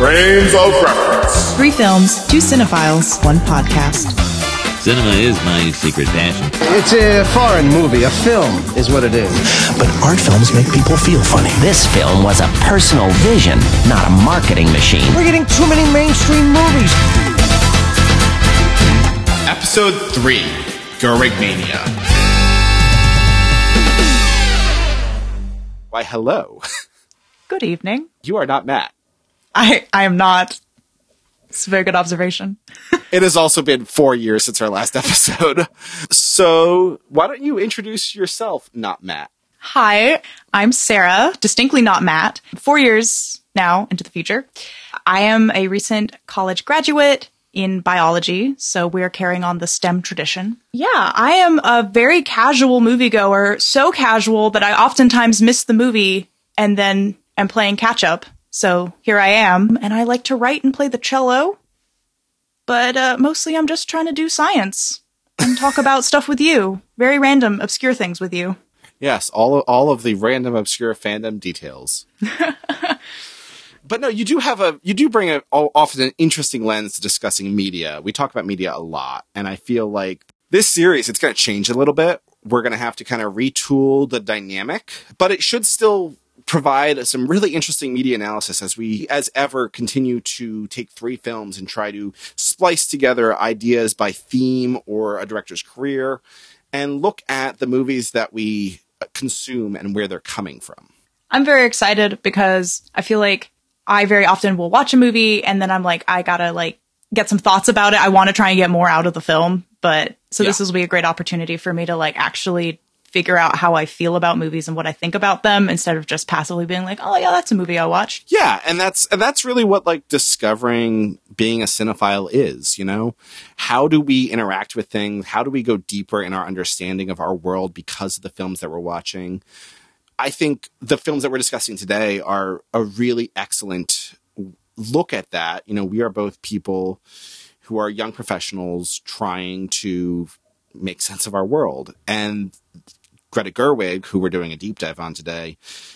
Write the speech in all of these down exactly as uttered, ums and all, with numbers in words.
Frames of Reference. Three films, two cinephiles, one podcast. Cinema is my secret passion. It's a foreign movie. A film is what it is. But art films make people feel funny. This film was a personal vision, not a marketing machine. We're getting too many mainstream movies. Episode three, Gerwig Mania. Why, hello. Good evening. You are not Matt. I, I am not. It's a very good observation. It has also been four years since our last episode. So why don't you introduce yourself, not Matt? Hi, I'm Sarah, distinctly not Matt. Four years now into the future. I am a recent college graduate in biology, so we're carrying on the STEM tradition. Yeah, I am a very casual moviegoer, so casual that I oftentimes miss the movie and then am playing catch up. So here I am, and I like to write and play the cello, but uh, mostly I'm just trying to do science and talk about stuff with you. Very random, obscure things with you. Yes, all of, all of the random, obscure fandom details. But no, you do have a, you do bring a, often an interesting lens to discussing media. We talk about media a lot, and I feel like this series, it's going to change a little bit. We're going to have to kind of retool the dynamic, but it should still provide some really interesting media analysis as we, as ever, continue to take three films and try to splice together ideas by theme or a director's career and look at the movies that we consume and where they're coming from. I'm very excited because I feel like I very often will watch a movie and then I'm like, I gotta like get some thoughts about it. I want to try and get more out of the film. But so yeah. This will be a great opportunity for me to like actually figure out how I feel about movies and what I think about them instead of just passively being like, oh yeah, that's a movie I watched. Yeah. And that's, and that's really what like discovering being a cinephile is, you know, how do we interact with things? How do we go deeper in our understanding of our world because of the films that we're watching? I think the films that we're discussing today are a really excellent look at that. You know, we are both people who are young professionals trying to make sense of our world. And Greta Gerwig, who we're doing a deep dive on today,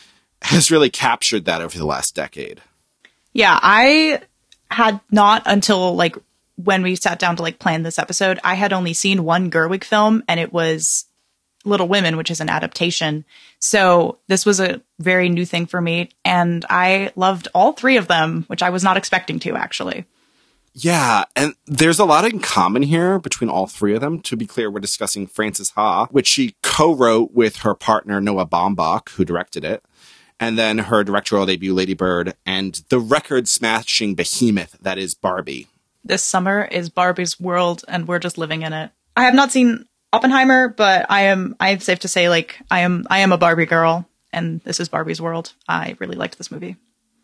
has really captured that over the last decade. Yeah, I had not until like when we sat down to like plan this episode, I had only seen one Gerwig film and it was Little Women, which is an adaptation. So this was a very new thing for me. And I loved all three of them, which I was not expecting to actually. Yeah, and there's a lot in common here between all three of them. To be clear, we're discussing Frances Ha, which she co-wrote with her partner Noah Baumbach, who directed it, and then her directorial debut, Lady Bird, and the record-smashing behemoth that is Barbie. This summer is Barbie's world, and we're just living in it. I have not seen Oppenheimer, but I am, I am safe to say, like, I am, I am a Barbie girl, and this is Barbie's world. I really liked this movie.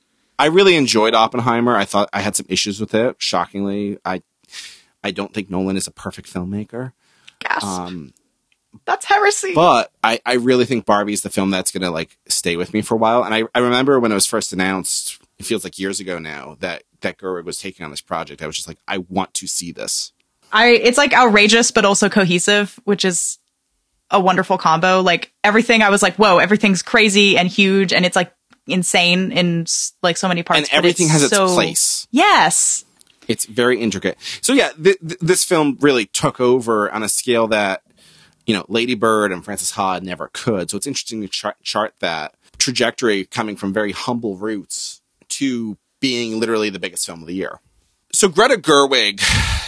I really enjoyed Oppenheimer. I thought I had some issues with it. Shockingly, I I don't think Nolan is a perfect filmmaker. Gasp. Um, that's heresy. But I, I really think Barbie's the film that's going to like stay with me for a while. And I, I remember when it was first announced, it feels like years ago now, that, that Gerwig was taking on this project. I was just like, I want to see this. I It's like outrageous, but also cohesive, which is a wonderful combo. Like everything, I was like, whoa, everything's crazy and huge. And it's like, insane in like so many parts, and everything it's has its so... place. Yes, it's very intricate. So yeah, th- th- this film really took over on a scale that you know Lady Bird and Frances Ha never could. So it's interesting to chart, chart that trajectory coming from very humble roots to being literally the biggest film of the year. So Greta Gerwig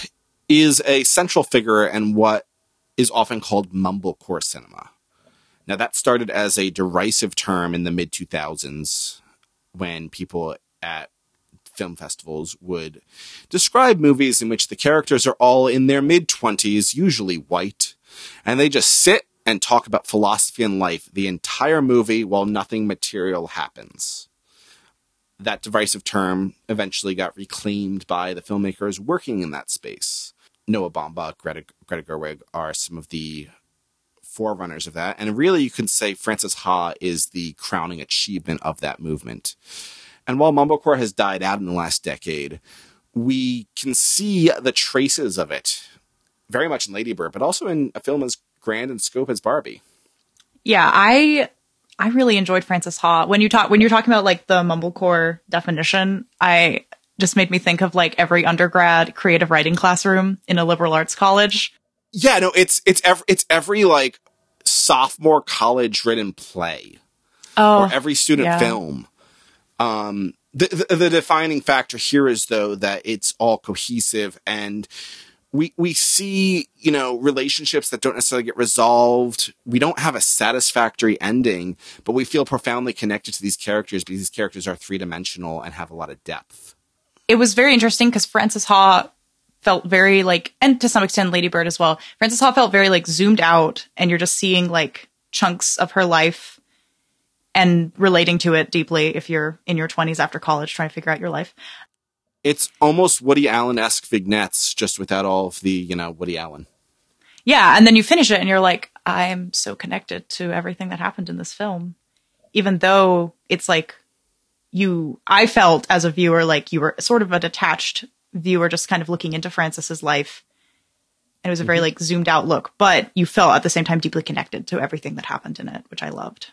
is a central figure in what is often called mumblecore cinema. Now, that started as a derisive term in the mid two thousands when people at film festivals would describe movies in which the characters are all in their mid-twenties, usually white, and they just sit and talk about philosophy and life the entire movie while nothing material happens. That derisive term eventually got reclaimed by the filmmakers working in that space. Noah Baumbach, Greta, Greta Gerwig are some of the forerunners of that. And really, you can say Frances Ha is the crowning achievement of that movement. And while mumblecore has died out in the last decade, we can see the traces of it very much in Lady Bird, but also in a film as grand in scope as Barbie. Yeah, I I really enjoyed Frances Ha. When you talk when you're talking about like the mumblecore definition, I just made me think of like every undergrad creative writing classroom in a liberal arts college. Yeah, no, it's it's every it's every like sophomore college written play, Oh, or every student yeah. film. Um, the, the the defining factor here is though that it's all cohesive, and we we see, you know, relationships that don't necessarily get resolved. We don't have a satisfactory ending, but we feel profoundly connected to these characters because these characters are three dimensional and have a lot of depth. It was very interesting because Frances Ha felt very like, and to some extent Lady Bird as well. Frances Ha felt very like zoomed out, and you're just seeing like chunks of her life and relating to it deeply if you're in your twenties after college trying to figure out your life. It's almost Woody Allen-esque vignettes, just without all of the, you know, Woody Allen. Yeah, and then you finish it and you're like, I'm so connected to everything that happened in this film. Even though it's like you, I felt as a viewer like you were sort of a detached viewer just kind of looking into Frances's life. And it was a very like zoomed out look, but you felt at the same time deeply connected to everything that happened in it, which I loved.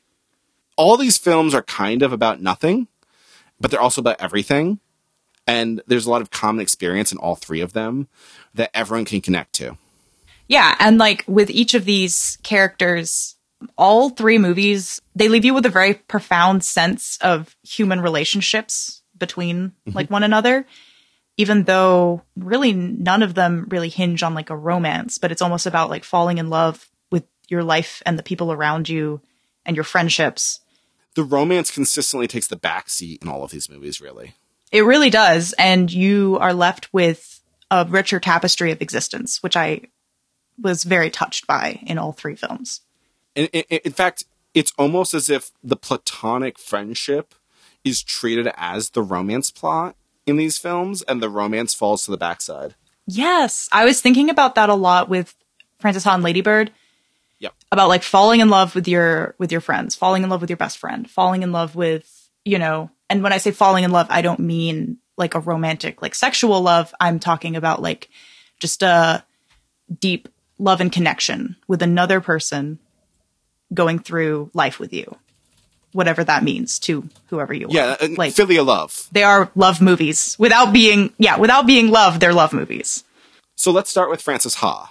All these films are kind of about nothing, but they're also about everything. And there's a lot of common experience in all three of them that everyone can connect to. Yeah, and like with each of these characters, all three movies, they leave you with a very profound sense of human relationships between mm-hmm. like one another, even though really none of them really hinge on like a romance, but it's almost about like falling in love with your life and the people around you and your friendships. The romance consistently takes the backseat in all of these movies, really. It really does. And you are left with a richer tapestry of existence, which I was very touched by in all three films. In, in, in fact, it's almost as if the platonic friendship is treated as the romance plot in these films, and the romance falls to the backside. Yes. I was thinking about that a lot with Frances Ha and Lady Bird. Yep. About like falling in love with your with your friends, falling in love with your best friend, falling in love with, you know, and when I say falling in love, I don't mean like a romantic, like sexual love. I'm talking about like just a deep love and connection with another person going through life with you, whatever that means to whoever you yeah, are. Yeah, like filial love. They are love movies without being, yeah, without being love. They're love movies. So let's start with Frances Ha.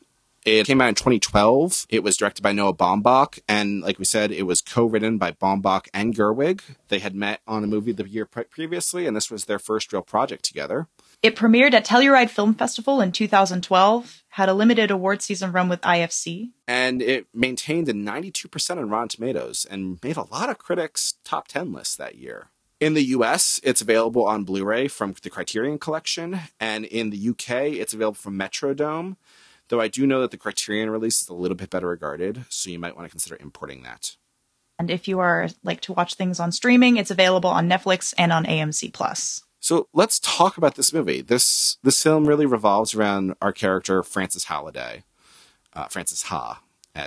It came out in twenty twelve. It was directed by Noah Baumbach. And like we said, it was co-written by Baumbach and Gerwig. They had met on a movie the year pre- previously, and this was their first real project together. It premiered at Telluride Film Festival in two thousand twelve, had a limited award season run with I F C. And it maintained a ninety-two percent on Rotten Tomatoes and made a lot of critics' top ten lists that year. In the U S, it's available on Blu-ray from the Criterion Collection. And in the U K, it's available from Metrodome. Though I do know that the Criterion release is a little bit better regarded, so you might want to consider importing that. And if you are like to watch things on streaming, it's available on Netflix and on A M C Plus. So let's talk about this movie. This this film really revolves around our character, Frances Halliday. Uh, Frances Ha,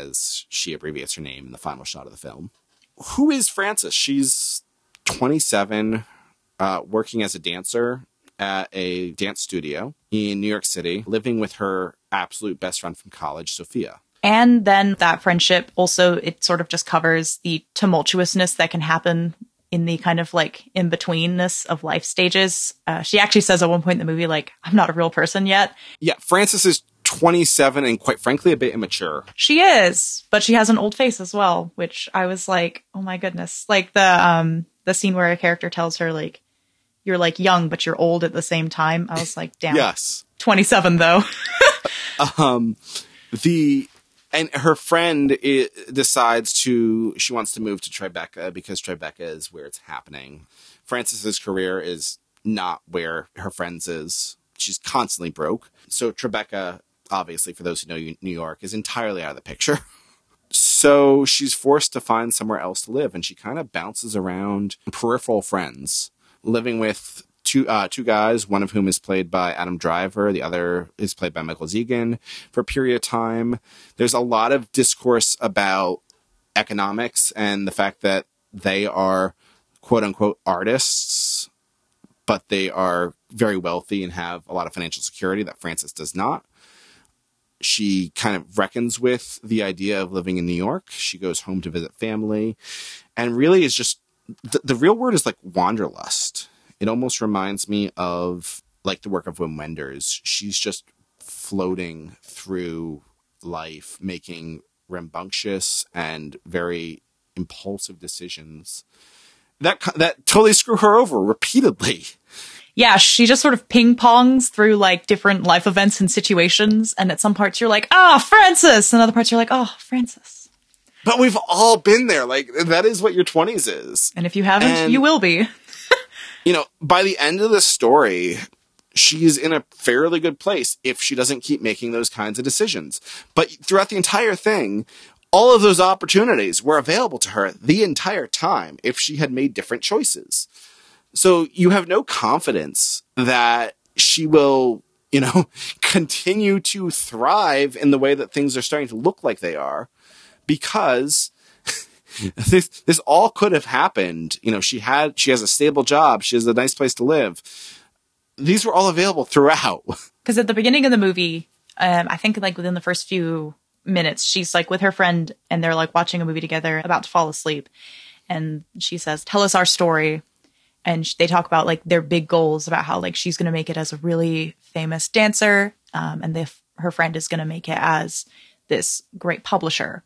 as she abbreviates her name in the final shot of the film. Who is Frances? She's twenty-seven, uh, working as a dancer at a dance studio in New York City, living with her absolute best friend from college, Sophia. And then that friendship also, it sort of just covers the tumultuousness that can happen in the kind of like in-betweenness of life stages. Uh, she actually says at one point in the movie, like, I'm not a real person yet. Yeah, Frances is twenty-seven and quite frankly a bit immature. She is, but she has an old face as well, which I was like, oh my goodness. Like the um the scene where a character tells her like, you're like young, but you're old at the same time. I was like, damn. Yes. twenty-seven though. um, the, and her friend I- decides to, she wants to move to Tribeca because Tribeca is where it's happening. Frances's career is not where her friend's is. She's constantly broke. So Tribeca, obviously, for those who know New York, is entirely out of the picture. So she's forced to find somewhere else to live, and she kind of bounces around peripheral friends, living with two uh, two guys, one of whom is played by Adam Driver, the other is played by Michael Zegan, for a period of time. There's a lot of discourse about economics and the fact that they are, quote-unquote, artists, but they are very wealthy and have a lot of financial security that Frances does not. She kind of reckons with the idea of living in New York. She goes home to visit family and really is just, the, the real word is like wanderlust. It almost reminds me of like the work of Wim Wenders. She's just floating through life, making rambunctious and very impulsive decisions that that totally screw her over repeatedly. Yeah, she just sort of ping pongs through like different life events and situations, and at some parts you're like, "Ah, oh, Frances," and other parts you're like, "Oh, Frances." But we've all been there. Like, that is what your twenties is. And if you haven't, and, you will be. You know, by the end of the story, she's in a fairly good place if she doesn't keep making those kinds of decisions. But throughout the entire thing, all of those opportunities were available to her the entire time if she had made different choices. So you have no confidence that she will, you know, continue to thrive in the way that things are starting to look like they are, because this this all could have happened. You know, she had she has a stable job, she has a nice place to live. These were all available throughout. Because at the beginning of the movie, um, I think like within the first few minutes, she's like with her friend and they're like watching a movie together, about to fall asleep, and she says, "Tell us our story." And they talk about like their big goals, about how like she's going to make it as a really famous dancer. Um, and the, her friend is going to make it as this great publisher.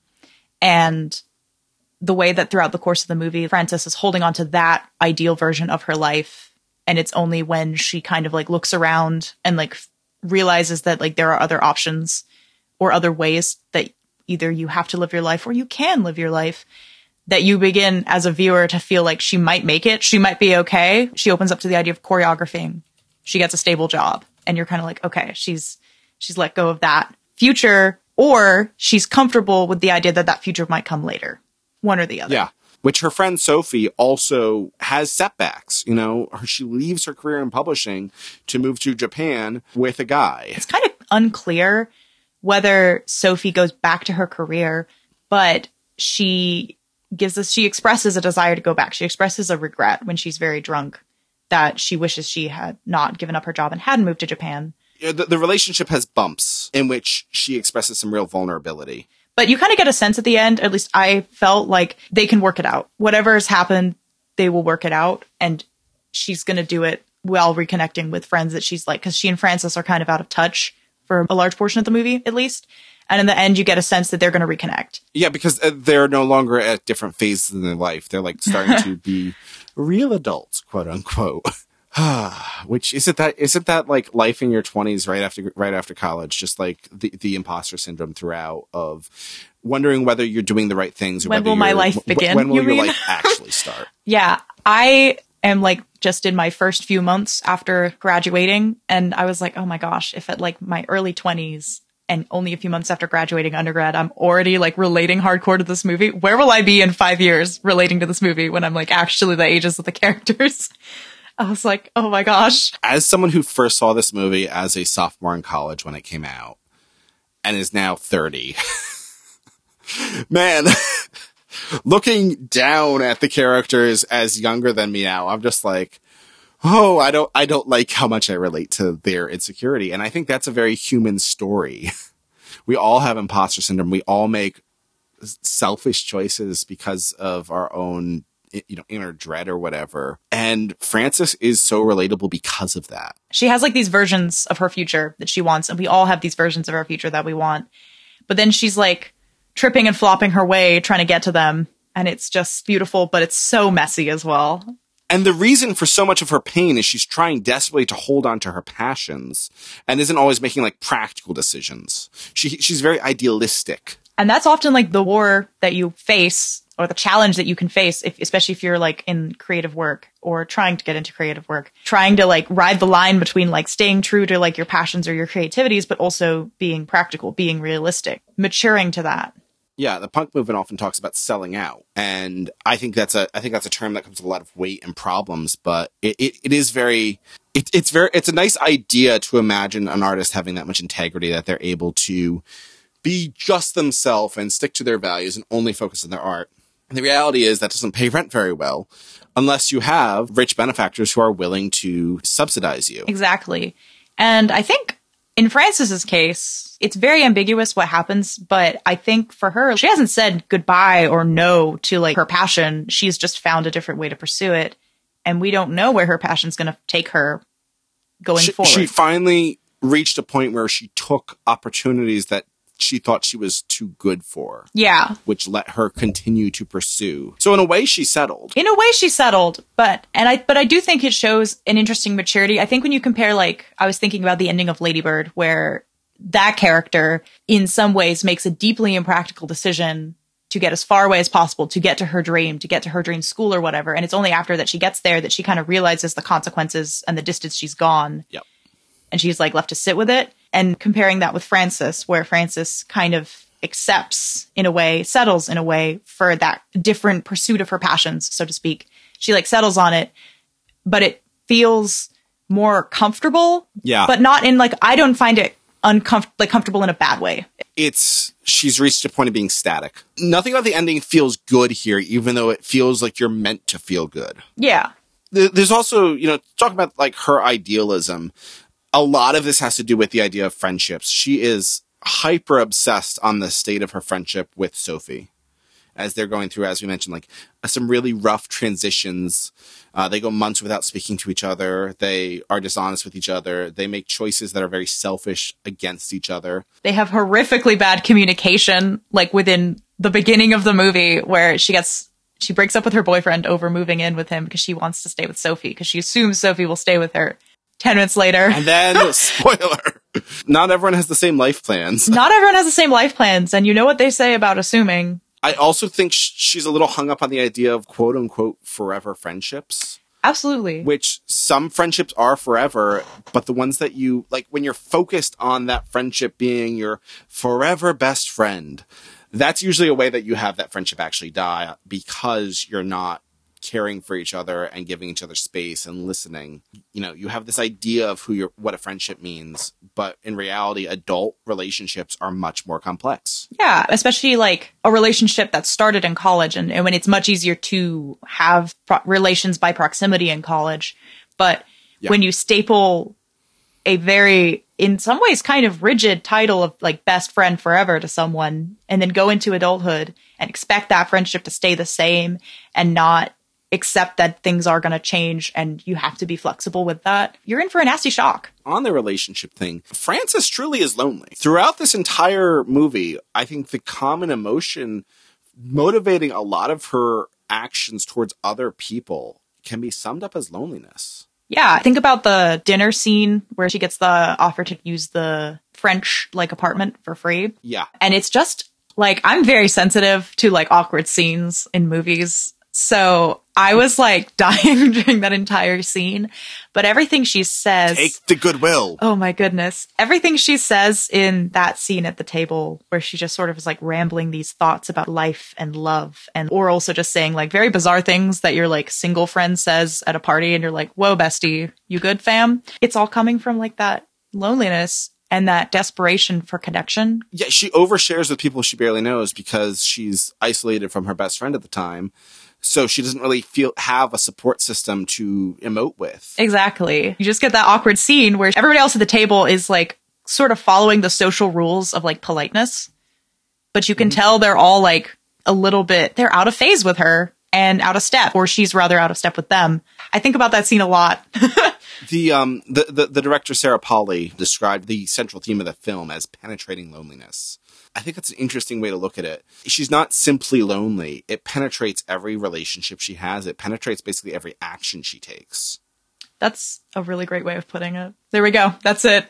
And the way that throughout the course of the movie, Frances is holding on to that ideal version of her life. And it's only when she kind of like looks around and like realizes that like there are other options or other ways that either you have to live your life or you can live your life, that you begin as a viewer to feel like she might make it. She might be okay. She opens up to the idea of choreographing. She gets a stable job, and you're kind of like, okay, she's, she's let go of that future, or she's comfortable with the idea that that future might come later. One or the other. Yeah. Which her friend Sophie also has setbacks. You know, she leaves her career in publishing to move to Japan with a guy. It's kind of unclear whether Sophie goes back to her career, but she gives us, she expresses a desire to go back. She expresses a regret when she's very drunk that she wishes she had not given up her job and hadn't moved to Japan. Yeah, the, the relationship has bumps in which she expresses some real vulnerability. But you kind of get a sense at the end, at least I felt like they can work it out. Whatever has happened, they will work it out. And she's going to do it while reconnecting with friends that she's like, because she and Frances are kind of out of touch for a large portion of the movie, at least. And in the end, you get a sense that they're going to reconnect. Yeah, because they're no longer at different phases in their life. They're like starting to be real adults, quote unquote. Which isn't that isn't that like life in your twenties right after right after college, just like the, the imposter syndrome throughout of wondering whether you're doing the right things. Or when whether will my you're, life begin? When will you your mean? life actually start? Yeah, I am like just in my first few months after graduating, and I was like, oh my gosh, if at like my early twenties and only a few months after graduating undergrad, I'm already like relating hardcore to this movie, where will I be in five years relating to this movie when I'm like actually the ages of the characters? I was like, oh my gosh. As someone who first saw this movie as a sophomore in college when it came out and is now thirty, man, looking down at the characters as younger than me now, I'm just like, oh, I don't, I don't like how much I relate to their insecurity. And I think that's a very human story. We all have imposter syndrome. We all make selfish choices because of our own, you know, inner dread or whatever. And Frances is so relatable because of that. She has like these versions of her future that she wants, and we all have these versions of our future that we want. But then she's like tripping and flopping her way trying to get to them. And it's just beautiful, but it's so messy as well. And the reason for so much of her pain is she's trying desperately to hold on to her passions and isn't always making like practical decisions. She she's very idealistic. And that's often like the war that you face, or the challenge that you can face, if, especially if you're like in creative work or trying to get into creative work, trying to like ride the line between like staying true to like your passions or your creativities, but also being practical, being realistic, maturing to that. Yeah, the punk movement often talks about selling out, and I think that's a I think that's a term that comes with a lot of weight and problems. But it, it, it is very it, it's very it's a nice idea to imagine an artist having that much integrity that they're able to be just themselves and stick to their values and only focus on their art. And the reality is that doesn't pay rent very well unless you have rich benefactors who are willing to subsidize you. Exactly, and I think in Frances's case, it's very ambiguous what happens, but I think for her, she hasn't said goodbye or no to like her passion. She's just found a different way to pursue it. and we don't know where her passion's going to take her going she, forward. She finally reached a point where she took opportunities that she thought she was too good for. Yeah. Which let her continue to pursue. So in a way, she settled. In a way, she settled, but and I but I do think it shows an interesting maturity. I think when you compare, like, I was thinking about the ending of Lady Bird, where that character, in some ways, makes a deeply impractical decision to get as far away as possible, to get to her dream, to get to her dream school or whatever. And it's only after that she gets there that she kind of realizes the consequences and the distance she's gone. Yep. And she's like left to sit with it. And comparing that with Frances, where Frances kind of accepts in a way, settles in a way for that different pursuit of her passions, so to speak. She like settles on it, but it feels more comfortable. Yeah. But not in like, I don't find it uncomfortable, like comfortable in a bad way. It's, she's reached a point of being static. Nothing about the ending feels good here, even though it feels like you're meant to feel good. Yeah. There's also, you know, talking about like her idealism. A lot of this has to do with the idea of friendships. She is hyper obsessed on the state of her friendship with Sophie as they're going through, as we mentioned, like uh, some really rough transitions. Uh, they go months without speaking to each other. They are dishonest with each other. They make choices that are very selfish against each other. They have horrifically bad communication, like within the beginning of the movie, where she gets, she breaks up with her boyfriend over moving in with him because she wants to stay with Sophie, because she assumes Sophie will stay with her. Ten minutes later. And then, spoiler, not everyone has the same life plans. Not everyone has the same life plans. And you know what they say about assuming. I also think sh- she's a little hung up on the idea of quote unquote forever friendships. Absolutely. Which some friendships are forever, but the ones that you, like when you're focused on that friendship being your forever best friend, that's usually a way that you have that friendship actually die because you're not caring for each other and giving each other space and listening. You know, you have this idea of who your what a friendship means, but in reality, adult relationships are much more complex. Yeah, especially like a relationship that started in college, and, and when it's much easier to have pro- relations by proximity in college. But yeah. when you staple a very, in some ways, kind of rigid title of like best friend forever to someone, and then go into adulthood and expect that friendship to stay the same and not accept that things are going to change and you have to be flexible with that, you're in for a nasty shock. On the relationship thing, Frances truly is lonely. Throughout this entire movie, I think the common emotion motivating a lot of her actions towards other people can be summed up as loneliness. Yeah, think about the dinner scene where she gets the offer to use the French like apartment for free. Yeah. And it's just like, I'm very sensitive to like awkward scenes in movies. So I was like dying during that entire scene, but everything she says, take the goodwill. Oh my goodness. Everything she says in that scene at the table where she just sort of is like rambling these thoughts about life and love, and or also just saying like very bizarre things that your like single friend says at a party and you're like, whoa, bestie, you good, fam? It's all coming from like that loneliness and that desperation for connection. Yeah, she overshares with people she barely knows because she's isolated from her best friend at the time. So she doesn't really feel have a support system to emote with. Exactly. You just get that awkward scene where everybody else at the table is like sort of following the social rules of like politeness. But you can mm-hmm. tell they're all like a little bit, they're out of phase with her and out of step, or she's rather out of step with them. I think about that scene a lot. the, um, the, the, the director, Sarah Polley, described the central theme of the film as penetrating loneliness. I think that's an interesting way to look at it. She's not simply lonely. It penetrates every relationship she has. It penetrates basically every action she takes. That's a really great way of putting it. There we go. That's it.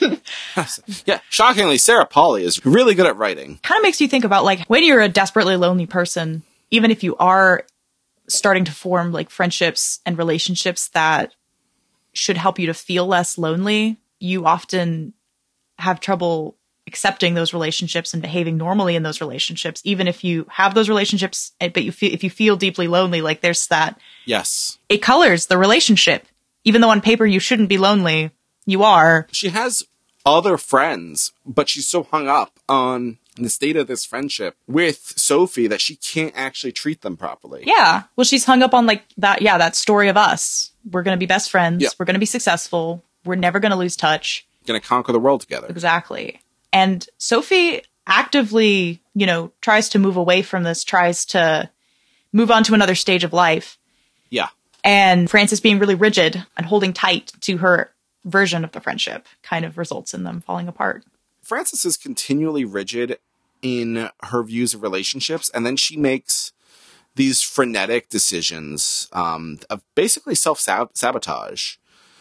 Yeah, shockingly, Sarah Polley is really good at writing. Kind of makes you think about like when you're a desperately lonely person, even if you are starting to form like friendships and relationships that should help you to feel less lonely, you often have trouble accepting those relationships and behaving normally in those relationships, even if you have those relationships, but you feel, if you feel deeply lonely, like there's that. Yes. It colors the relationship. Even though on paper you shouldn't be lonely, you are. She has other friends, but she's so hung up on the state of this friendship with Sophie that she can't actually treat them properly. Yeah. Well, she's hung up on like that. Yeah. That story of us. We're going to be best friends. Yeah. We're going to be successful. We're never going to lose touch. Going to conquer the world together. Exactly. And Sophie actively, you know, tries to move away from this, tries to move on to another stage of life. Yeah. And Frances being really rigid and holding tight to her version of the friendship kind of results in them falling apart. Frances is continually rigid in her views of relationships, and then she makes these frenetic decisions um, of basically self-sabotage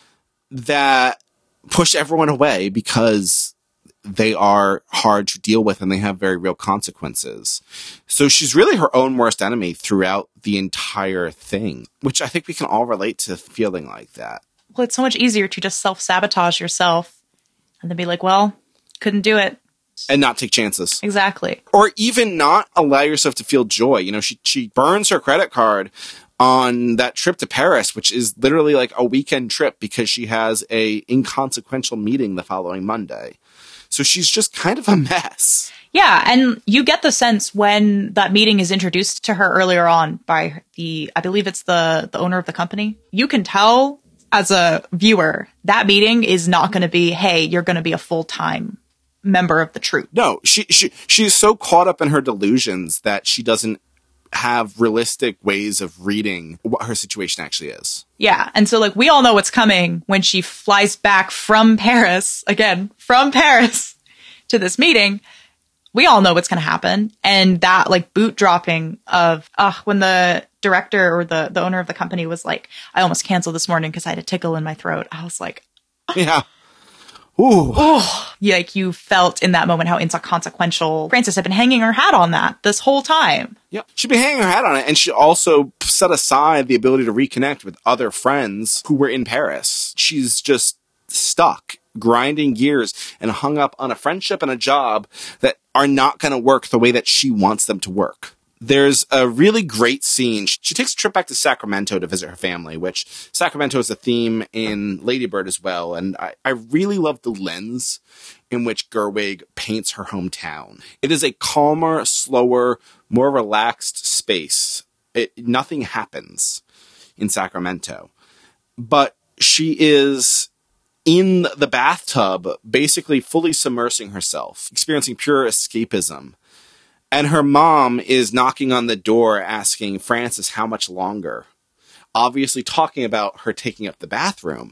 that push everyone away because they are hard to deal with and they have very real consequences. So she's really her own worst enemy throughout the entire thing, which I think we can all relate to feeling like that. Well, it's so much easier to just self-sabotage yourself and then be like, well, couldn't do it. And not take chances. Exactly. Or even not allow yourself to feel joy. You know, she she burns her credit card on that trip to Paris, which is literally like a weekend trip because she has a inconsequential meeting the following Monday. So she's just kind of a mess. Yeah, and you get the sense when that meeting is introduced to her earlier on by the, I believe it's the, the owner of the company. You can tell as a viewer, that meeting is not going to be, hey, you're going to be a full-time member of the troupe. No, she she she's so caught up in her delusions that she doesn't have realistic ways of reading what her situation actually is. Yeah, and so like we all know what's coming when she flies back from Paris, again, from Paris to this meeting. We all know what's going to happen. And that like boot dropping of uh, when the director or the, the owner of the company was like, I almost canceled this morning because I had a tickle in my throat. I was like, yeah. Ooh. Oh, like you felt in that moment how inconsequential Frances had been hanging her hat on that this whole time. Yeah, she'd been hanging her hat on it, and she also set aside the ability to reconnect with other friends who were in Paris. She's just stuck, grinding gears, and hung up on a friendship and a job that are not going to work the way that she wants them to work. There's a really great scene. She takes a trip back to Sacramento to visit her family, which Sacramento is a theme in Lady Bird as well. And I, I really love the lens in which Gerwig paints her hometown. It is a calmer, slower, more relaxed space. It, nothing happens in Sacramento. But she is in the bathtub, basically fully submersing herself, experiencing pure escapism. And her mom is knocking on the door asking Frances how much longer, obviously talking about her taking up the bathroom.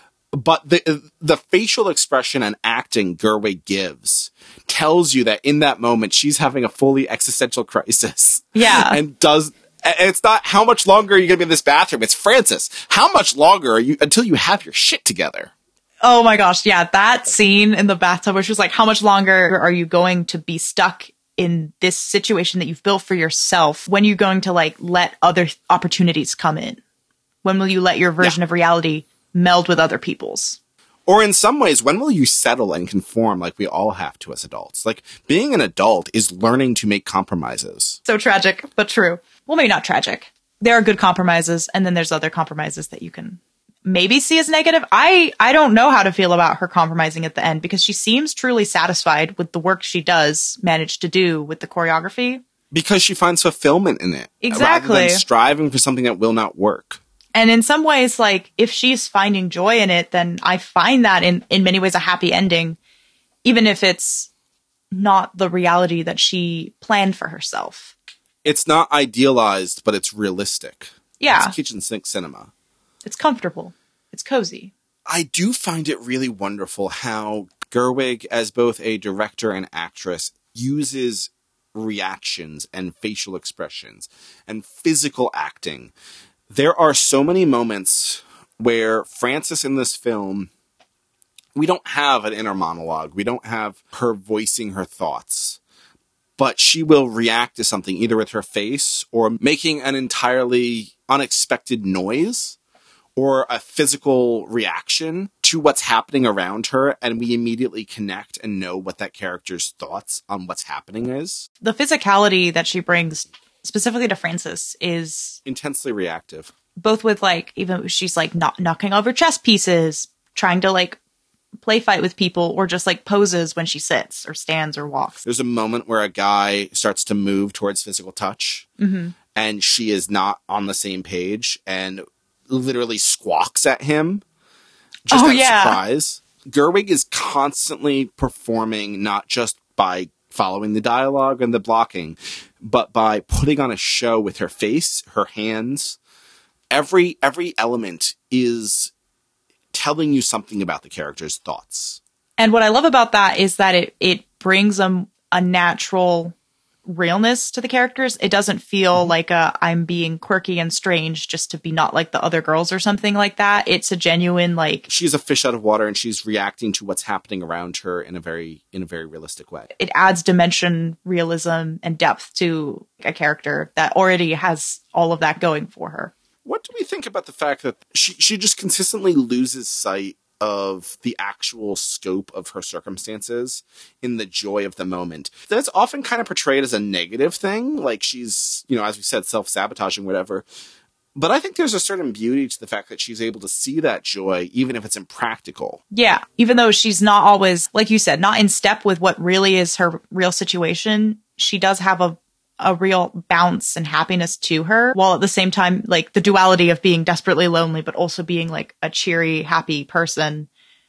But the the facial expression and acting Gerwig gives tells you that in that moment, she's having a fully existential crisis. Yeah. And does, it's not how much longer are you going to be in this bathroom? It's Frances. How much longer are you until you have your shit together? Oh my gosh. Yeah. That scene in the bathtub, which was like, how much longer are you going to be stuck in this situation that you've built for yourself? When are you going to like let other th- opportunities come in? When will you let your version yeah. of reality meld with other people's? Or in some ways, when will you settle and conform like we all have to as adults? Like being an adult is learning to make compromises. So tragic, but true. Well, maybe not tragic. There are good compromises, and then there's other compromises that you can maybe see as negative. I, I don't know how to feel about her compromising at the end because she seems truly satisfied with the work she does manage to do with the choreography. Because she finds fulfillment in it. Exactly. Rather than striving for something that will not work. And in some ways, like, if she's finding joy in it, then I find that in, in many ways a happy ending, even if it's not the reality that she planned for herself. It's not idealized, but it's realistic. Yeah. It's kitchen sink cinema. It's comfortable. It's cozy. I do find it really wonderful how Gerwig, as both a director and actress, uses reactions and facial expressions and physical acting. There are so many moments where Frances in this film, we don't have an inner monologue. We don't have her voicing her thoughts. But she will react to something either with her face or making an entirely unexpected noise or a physical reaction to what's happening around her, and we immediately connect and know what that character's thoughts on what's happening is. The physicality that she brings specifically to Frances is intensely reactive. Both with like, even she's like not knocking over chess pieces, trying to like play fight with people, or just like poses when she sits or stands or walks. There's a moment where a guy starts to move towards physical touch, mm-hmm. and she is not on the same page and literally squawks at him just oh, out of yeah. surprise. Gerwig is constantly performing not just by following the dialogue and the blocking, but by putting on a show with her face, her hands, every every element is telling you something about the character's thoughts. And what I love about that is that it, it brings a, a natural realness to the characters. It doesn't feel mm-hmm. like a, I'm being quirky and strange just to be not like the other girls or something like that. It's a genuine, like, she's a fish out of water and she's reacting to what's happening around her in a very, in a very realistic way. It adds dimension, realism, and depth to a character that already has all of that going for her. What do we think about the fact that she, she just consistently loses sight of the actual scope of her circumstances in the joy of the moment? That's often kind of portrayed as a negative thing, like she's, you know, as we said, self-sabotaging, whatever. But I think there's a certain beauty to the fact that she's able to see that joy, even if it's impractical. Yeah, even though she's not always, like you said, not in step with what really is her real situation, she does have a a real bounce and happiness to her, while at the same time, like, the duality of being desperately lonely, but also being like a cheery, happy person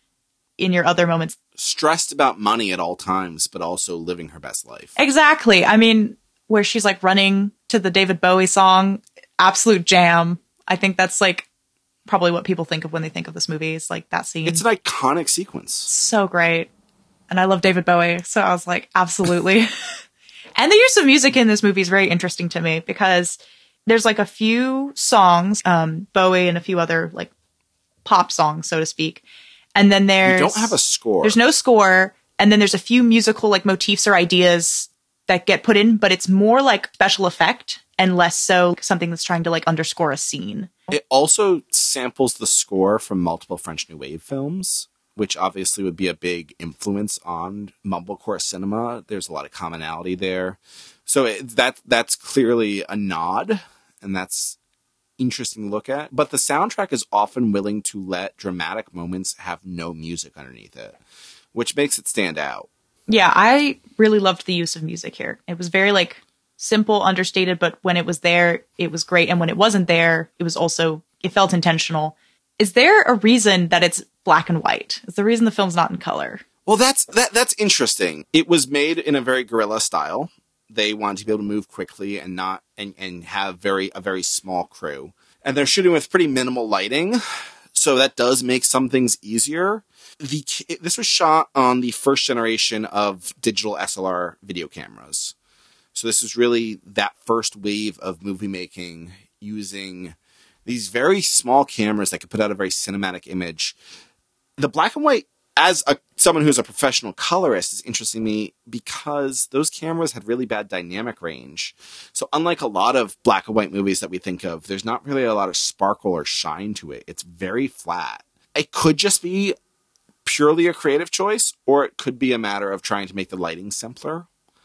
in your other moments. Stressed about money at all times, but also living her best life. Exactly. I mean, where she's like running to the David Bowie song, absolute jam. I think that's like probably what people think of when they think of this movie, is like that scene. It's an iconic sequence. So great. And I love David Bowie, so I was like, absolutely. And the use of music in this movie is very interesting to me, because there's like a few songs, um, Bowie and a few other like pop songs, so to speak. And then there's... You don't have a score. There's no score. And then there's a few musical like motifs or ideas that get put in, but it's more like special effect and less so something that's trying to like underscore a scene. It also samples the score from multiple French New Wave films, which obviously would be a big influence on mumblecore cinema. There's a lot of commonality there. So it, that that's clearly a nod, and that's interesting to look at. But the soundtrack is often willing to let dramatic moments have no music underneath it, which makes it stand out. Yeah, I really loved the use of music here. It was very like simple, understated, but when it was there, it was great. And when it wasn't there, it was also, it felt intentional. Is there a reason that it's black and white? Is the reason the film's not in color? Well, that's that that's interesting. It was made in a very guerrilla style. They wanted to be able to move quickly and not and, and have very a very small crew. And they're shooting with pretty minimal lighting, so that does make some things easier. The this was shot on the first generation of digital S L R video cameras. So this is really that first wave of movie making using these very small cameras that could put out a very cinematic image. The black and white, as a someone who's a professional colorist, is interesting to me because those cameras had really bad dynamic range. So unlike a lot of black and white movies that we think of, there's not really a lot of sparkle or shine to it. It's very flat. It could just be purely a creative choice, or it could be a matter of trying to make the lighting simpler.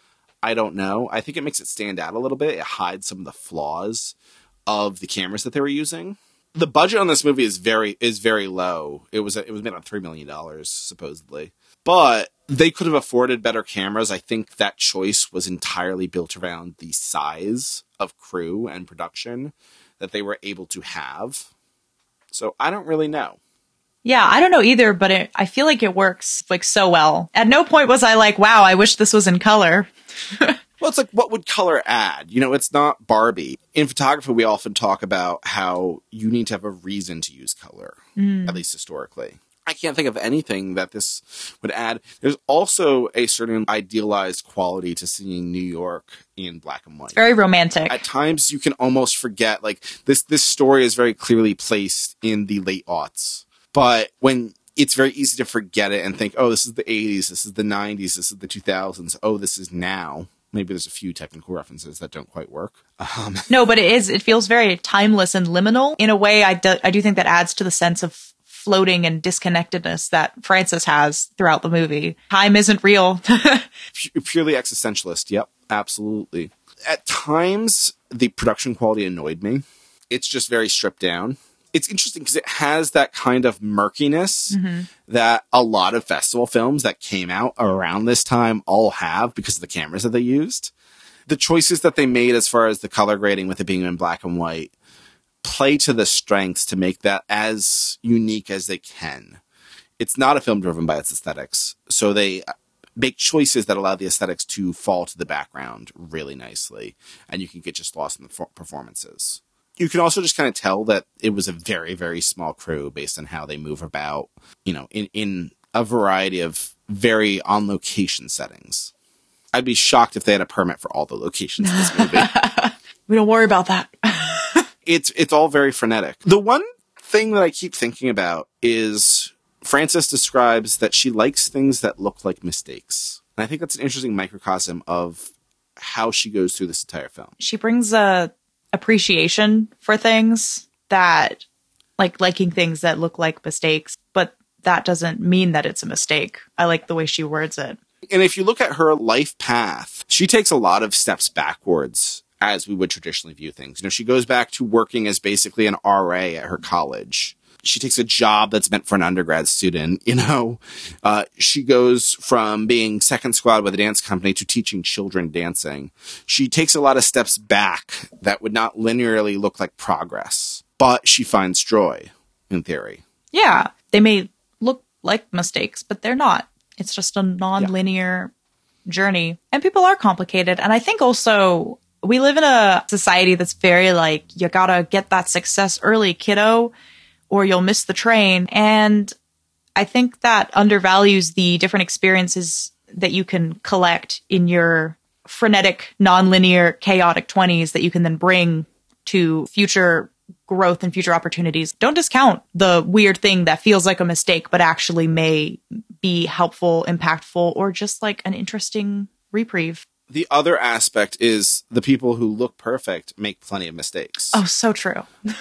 I don't know. I think it makes it stand out a little bit. It hides some of the flaws of the cameras that they were using. The budget on this movie is very is very low. It was it was made on three million dollars supposedly, but they could have afforded better cameras. I think that choice was entirely built around the size of crew and production that they were able to have. So I don't really know. Yeah, I don't know either, but it, I feel like it works like so well. At no point was I like, wow, I wish this was in color. Well, it's like, what would color add? You know, it's not Barbie. In photography, we often talk about how you need to have a reason to use color, mm. at least historically. I can't think of anything that this would add. There's also a certain idealized quality to seeing New York in black and white. It's very romantic. At times, you can almost forget, like, this, this story is very clearly placed in the late aughts. But when it's very easy to forget it and think, oh, this is the eighties, this is the nineties, this is the two thousands, oh, this is now. Maybe there's a few technical references that don't quite work. Um. No, but it is. It feels very timeless and liminal. In a way, I do, I do think that adds to the sense of floating and disconnectedness that Frances has throughout the movie. Time isn't real. P- purely existentialist. Yep, absolutely. At times, the production quality annoyed me. It's just very stripped down. It's interesting because it has that kind of murkiness mm-hmm. that a lot of festival films that came out around this time all have because of the cameras that they used. The choices that they made as far as the color grading with it being in black and white play to the strengths to make that as unique as they can. It's not a film driven by its aesthetics, so they make choices that allow the aesthetics to fall to the background really nicely, and you can get just lost in the performances. You can also just kind of tell that it was a very, very small crew based on how they move about, you know, in, in a variety of very on-location settings. I'd be shocked if they had a permit for all the locations in this movie. We don't worry about that. it's it's all very frenetic. The one thing that I keep thinking about is Frances describes that she likes things that look like mistakes. And I think that's an interesting microcosm of how she goes through this entire film. She brings a appreciation for things that, like liking things that look like mistakes, but that doesn't mean that it's a mistake. I like the way she words it. And if you look at her life path, she takes a lot of steps backwards as we would traditionally view things. You know, she goes back to working as basically an R A at her college. She takes a job that's meant for an undergrad student, you know. Uh, she goes from being second squad with a dance company to teaching children dancing. She takes a lot of steps back that would not linearly look like progress, but she finds joy, in theory. Yeah, they may look like mistakes, but they're not. It's just a non-linear yeah. journey. And people are complicated. And I think also we live in a society that's very like, you gotta get that success early, kiddo, or you'll miss the train. And I think that undervalues the different experiences that you can collect in your frenetic, nonlinear, chaotic twenties that you can then bring to future growth and future opportunities. Don't discount the weird thing that feels like a mistake, but actually may be helpful, impactful, or just like an interesting reprieve. The other aspect is the people who look perfect make plenty of mistakes. Oh, so true.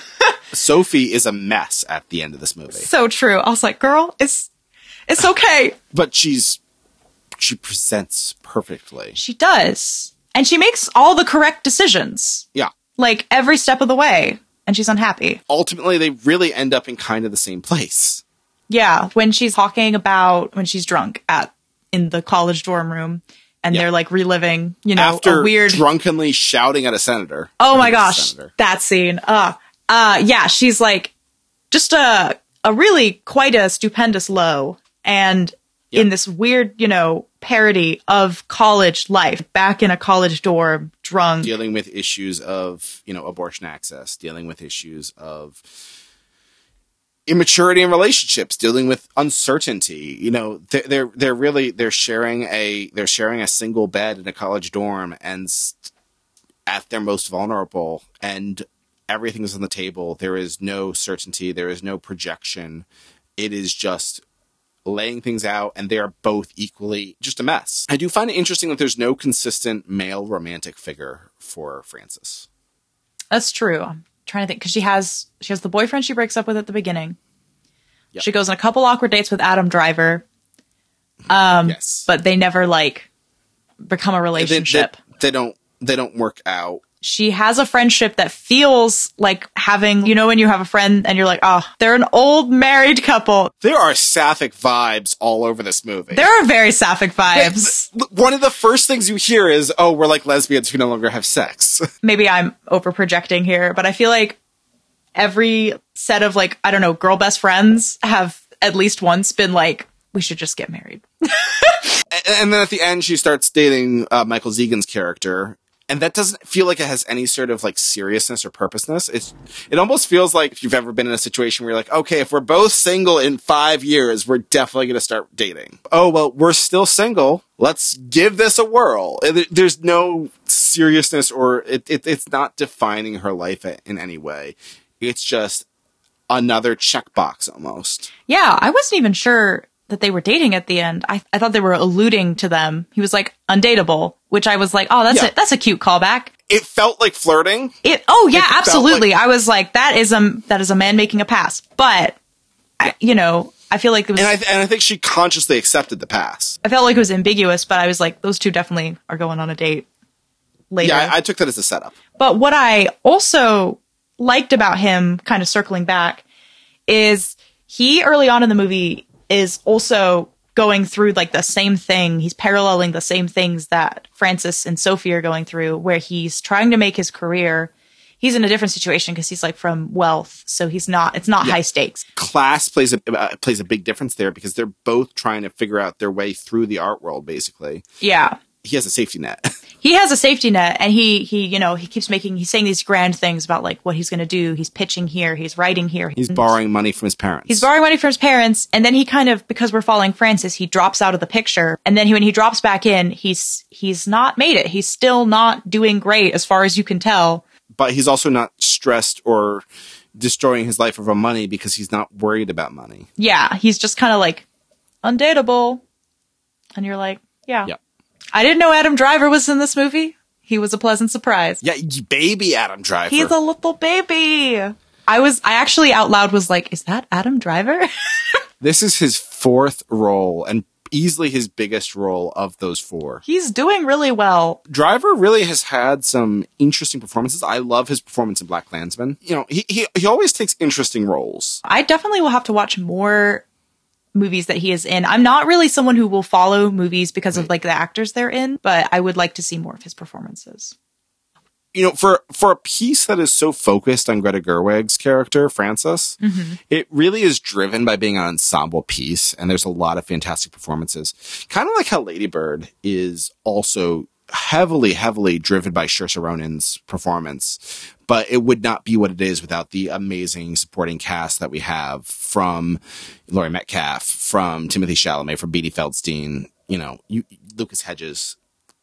Sophie is a mess at the end of this movie. So true. I was like, girl, it's it's okay. But she's she presents perfectly. She does. And she makes all the correct decisions. Yeah. Like every step of the way. And she's unhappy. Ultimately, they really end up in kind of the same place. Yeah. When she's talking about when she's drunk at in the college dorm room. And yeah. they're like reliving, you know, After a weird drunkenly shouting at a senator. Oh my gosh, that scene. Uh, uh, yeah, she's like just a, a really quite a stupendous low. And yep. in this weird, you know, parody of college life, back in a college dorm, drunk. Dealing with issues of, you know, abortion access, dealing with issues of immaturity in relationships, dealing with uncertainty. You know, they're, they're, they're really, they're sharing a, they're sharing a single bed in a college dorm and st- at their most vulnerable and everything is on the table. There is no certainty. There is no projection. It is just laying things out and they are both equally just a mess. I do find it interesting that there's no consistent male romantic figure for Frances. That's true. I'm trying to think because she has she has the boyfriend she breaks up with at the beginning. Yep. She goes on a couple awkward dates with Adam Driver. Um, yes. But they never like become a relationship. They, they, they don't they don't work out. She has a friendship that feels like having, you know, when you have a friend and you're like, oh, they're an old married couple. There are sapphic vibes all over this movie. There are very sapphic vibes. One of the first things you hear is, oh, we're like lesbians who no longer have sex. Maybe I'm over projecting here, but I feel like every set of like, I don't know, girl best friends have at least once been like, we should just get married. And then at the end, she starts dating uh, Michael Zegan's character. And that doesn't feel like it has any sort of like seriousness or purposeness. It's, it almost feels like if you've ever been in a situation where you're like, okay, if we're both single in five years, we're definitely going to start dating. Oh, well, we're still single. Let's give this a whirl. There's no seriousness or it, it, it's not defining her life in any way. It's just another checkbox almost. Yeah. I wasn't even sure that they were dating at the end. I, I thought they were alluding to them. He was like undateable, which I was like, oh, that's yeah. a, that's a cute callback. It felt like flirting. It, oh yeah, it absolutely. Like, I was like, that is a, that is a man making a pass. But, I, you know, I feel like it was, and I, th- and I think she consciously accepted the pass. I felt like it was ambiguous, but I was like, those two definitely are going on a date later. Yeah, I, I took that as a setup. But what I also liked about him, kind of circling back, is he early on in the movie is also going through like the same thing. He's paralleling the same things that Frances and Sophie are going through, where he's trying to make his career. He's in a different situation because he's like from wealth. So he's not, it's not yeah. high stakes. Class plays a, uh, plays a big difference there because they're both trying to figure out their way through the art world, basically. Yeah. he has a safety net. He has a safety net, and he, he, you know, he keeps making, he's saying these grand things about like what he's going to do. He's pitching here. He's writing here. He's borrowing money from his parents. He's borrowing money from his parents. And then he kind of, because we're following Francis, he drops out of the picture. And then he, when he drops back in, he's, he's not made it. He's still not doing great as far as you can tell. But he's also not stressed or destroying his life over money because he's not worried about money. Yeah. He's just kind of like undateable. And you're like, yeah. Yep. I didn't know Adam Driver was in this movie. He was a pleasant surprise. Yeah, baby Adam Driver. He's a little baby. I was, I actually out loud was like, is that Adam Driver? This is his fourth role and easily his biggest role of those four. He's doing really well. Driver really has had some interesting performances. I love his performance in BlacKkKlansman. You know, he, he, he always takes interesting roles. I definitely will have to watch more movies that he is in. I'm not really someone who will follow movies because of like the actors they're in, but I would like to see more of his performances. You know, for, for a piece that is so focused on Greta Gerwig's character, Frances, mm-hmm. it really is driven by being an ensemble piece, and there's a lot of fantastic performances. Kind of like how Lady Bird is also heavily, heavily driven by Saoirse Ronan's performance, but it would not be what it is without the amazing supporting cast that we have from Laurie Metcalf, from Timothy Chalamet, from Beatty Feldstein, you know, you, Lucas Hedges.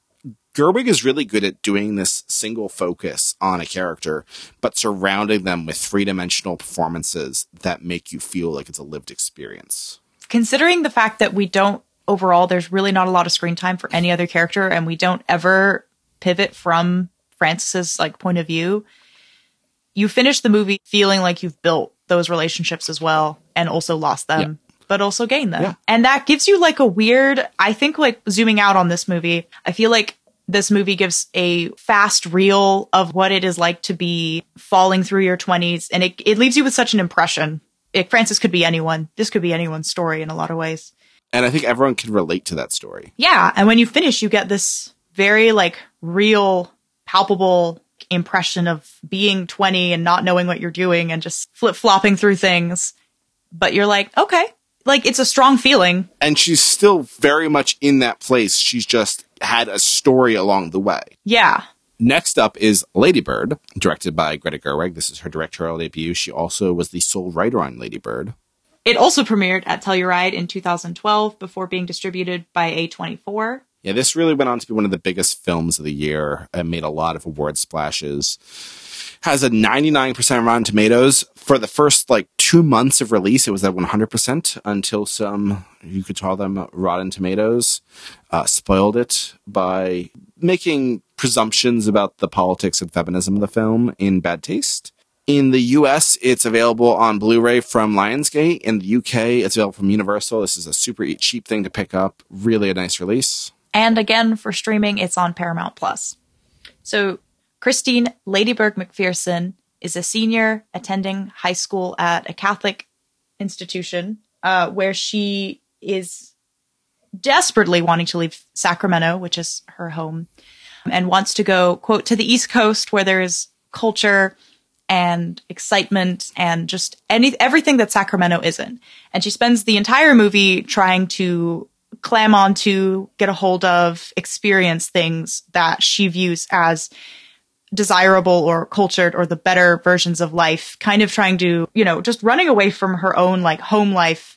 Gerwig is really good at doing this single focus on a character, but surrounding them with three-dimensional performances that make you feel like it's a lived experience. Considering the fact that we don't, overall, there's really not a lot of screen time for any other character, and we don't ever pivot from Frances's like point of view, you finish the movie feeling like you've built those relationships as well, and also lost them. Yeah. But also gained them. Yeah. And that gives you like a weird, I think like zooming out on this movie, I feel like this movie gives a fast reel of what it is like to be falling through your twenties. And it, it leaves you with such an impression. It, Frances could be anyone. This could be anyone's story in a lot of ways. And I think everyone can relate to that story. Yeah. And when you finish, you get this very like real, palpable impression of being twenty and not knowing what you're doing and just flip-flopping through things. But you're like, okay. Like, it's a strong feeling. And she's still very much in that place. She's just had a story along the way. Yeah. Next up is Lady Bird, directed by Greta Gerwig. This is her directorial debut. She also was the sole writer on Lady Bird. It also premiered at Telluride in two thousand twelve before being distributed by A twenty-four. Yeah, this really went on to be one of the biggest films of the year and made a lot of award splashes. Has a ninety-nine percent Rotten Tomatoes. For the first, like, two months of release, it was at one hundred percent until some, you could call them Rotten Tomatoes, uh, spoiled it by making presumptions about the politics and feminism of the film in bad taste. In the U S, it's available on Blu-ray from Lionsgate. In the U K, it's available from Universal. This is a super cheap thing to pick up. Really a nice release. And again, for streaming, it's on Paramount Plus. So Christine Ladybird McPherson is a senior attending high school at a Catholic institution uh, where she is desperately wanting to leave Sacramento, which is her home, and wants to go, quote, to the East Coast where there is culture and excitement and just any everything that Sacramento isn't. And she spends the entire movie trying to clam onto, get a hold of, experience things that she views as desirable or cultured or the better versions of life, kind of trying to, you know, just running away from her own like home life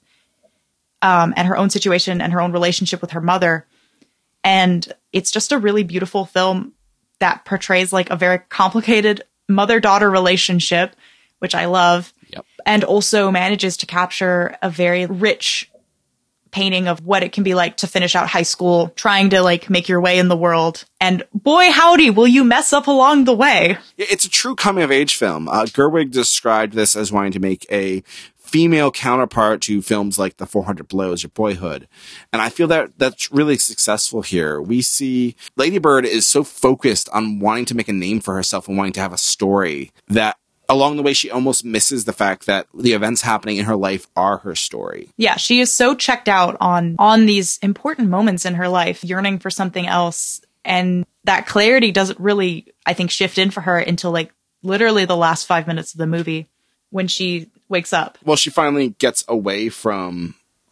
um, and her own situation and her own relationship with her mother. And it's just a really beautiful film that portrays like a very complicated mother-daughter relationship, which I love, yep. and also manages to capture a very rich painting of what it can be like to finish out high school, trying to like make your way in the world. And boy, howdy, will you mess up along the way. It's a true coming of age film. Uh, Gerwig described this as wanting to make a female counterpart to films like The four hundred Blows or Boyhood. And I feel that that's really successful here. We see Lady Bird is so focused on wanting to make a name for herself and wanting to have a story that along the way, she almost misses the fact that the events happening in her life are her story. Yeah, she is so checked out on on these important moments in her life, yearning for something else. And that clarity doesn't really, I think, shift in for her until like literally the last five minutes of the movie when she wakes up. Well, she finally gets away from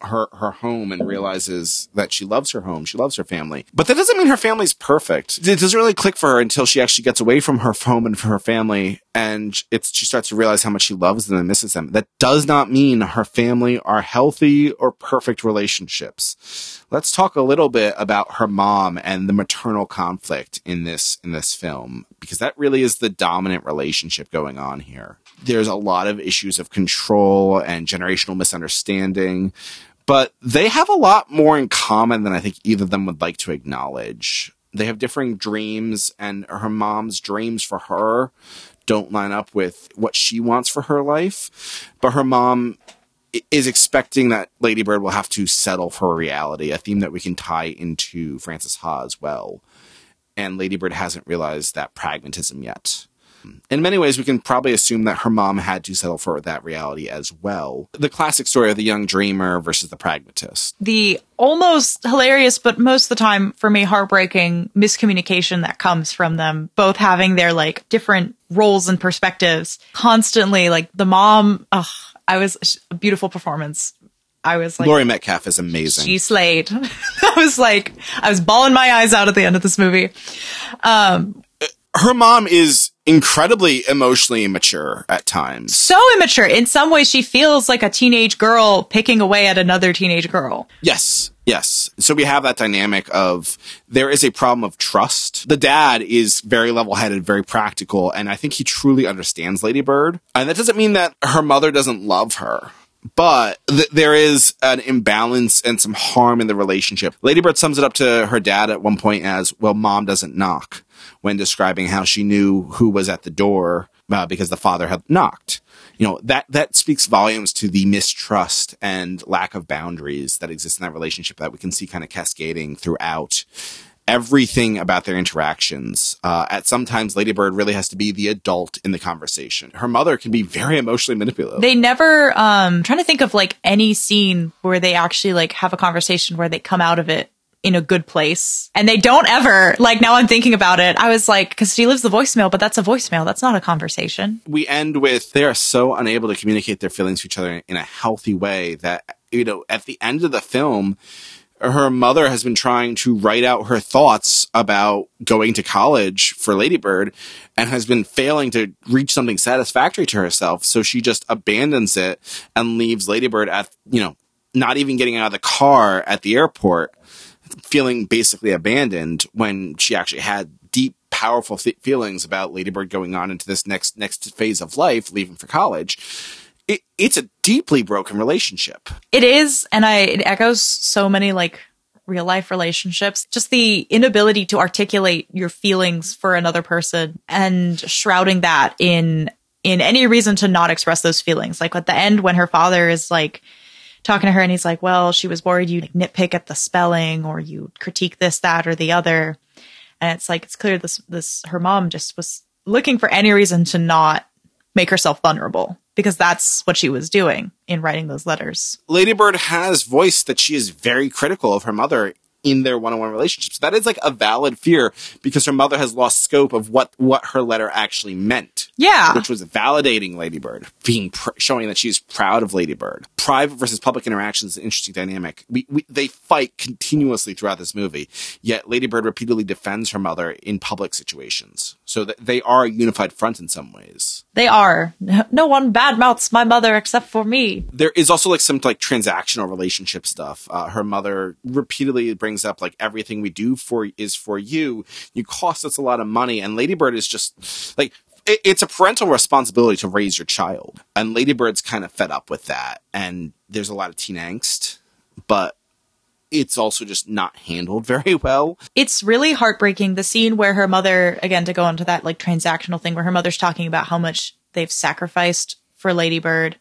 her, her home and realizes that she loves her home. She loves her family. But that doesn't mean her family's perfect. It doesn't really click for her until she actually gets away from her home and from her family. And it's, she starts to realize how much she loves them and misses them. That does not mean her family are healthy or perfect relationships. Let's talk a little bit about her mom and the maternal conflict in this, in this film, because that really is the dominant relationship going on here. There's a lot of issues of control and generational misunderstanding, but they have a lot more in common than I think either of them would like to acknowledge. They have differing dreams, and her mom's dreams for her don't line up with what she wants for her life. But her mom is expecting that Lady Bird will have to settle for reality, a theme that we can tie into Frances Ha as well. And Lady Bird hasn't realized that pragmatism yet. In many ways, we can probably assume that her mom had to settle for that reality as well. The classic story of the young dreamer versus the pragmatist. The almost hilarious, but most of the time for me, heartbreaking miscommunication that comes from them both having their like different roles and perspectives constantly. Like the mom, ugh, I was a beautiful performance. I was like, Laurie Metcalf is amazing. She slayed. I was like, I was bawling my eyes out at the end of this movie. Um, her mom is incredibly emotionally immature at times. So immature. In some ways, she feels like a teenage girl picking away at another teenage girl. Yes. Yes. So we have that dynamic of there is a problem of trust. The dad is very level-headed, very practical, and I think he truly understands Lady Bird. And that doesn't mean that her mother doesn't love her. But th- there is an imbalance and some harm in the relationship. Lady Bird sums it up to her dad at one point as, well, mom doesn't knock, when describing how she knew who was at the door uh, because the father had knocked. You know, that, that speaks volumes to the mistrust and lack of boundaries that exist in that relationship that we can see kind of cascading throughout everything about their interactions. Uh, at sometimes Lady Bird really has to be the adult in the conversation. Her mother can be very emotionally manipulative. They never, um, trying to think of like any scene where they actually like have a conversation where they come out of it in a good place. And they don't ever, like now I'm thinking about it, I was like, because she leaves the voicemail, but that's a voicemail. That's not a conversation. We end with, they are so unable to communicate their feelings to each other in a healthy way that, you know, at the end of the film, her mother has been trying to write out her thoughts about going to college for Lady Bird and has been failing to reach something satisfactory to herself. So she just abandons it and leaves Lady Bird at, you know, not even getting out of the car at the airport, feeling basically abandoned when she actually had deep, powerful th- feelings about Lady Bird going on into this next, next phase of life, leaving for college. It, it's a deeply broken relationship. It is. And I, it echoes so many like real life relationships. Just the inability to articulate your feelings for another person and shrouding that in, in any reason to not express those feelings. Like at the end when her father is like talking to her and he's like, well, she was worried you'd nitpick at the spelling or you critique this, that, or the other. And it's like, it's clear this, this, her mom just was looking for any reason to not make herself vulnerable. Because that's what she was doing in writing those letters. Lady Bird has voiced that she is very critical of her mother in their one-on-one relationships. That is like a valid fear because her mother has lost scope of what, what her letter actually meant. Yeah. Which was validating Lady Bird, being pr- showing that she's proud of Lady Bird. Private versus public interactions is an interesting dynamic. We, we, they fight continuously throughout this movie, yet Lady Bird repeatedly defends her mother in public situations. So that they are a unified front in some ways. They are. No one badmouths my mother except for me. There is also like some like transactional relationship stuff. Uh, her mother repeatedly brings up like everything we do for is for you. You cost us a lot of money, and Lady Bird is just like it, it's a parental responsibility to raise your child, and Lady Bird's kind of fed up with that. And there's a lot of teen angst, but it's also just not handled very well. It's really heartbreaking. The scene where her mother, again, to go into that like transactional thing where her mother's talking about how much they've sacrificed for Lady Bird.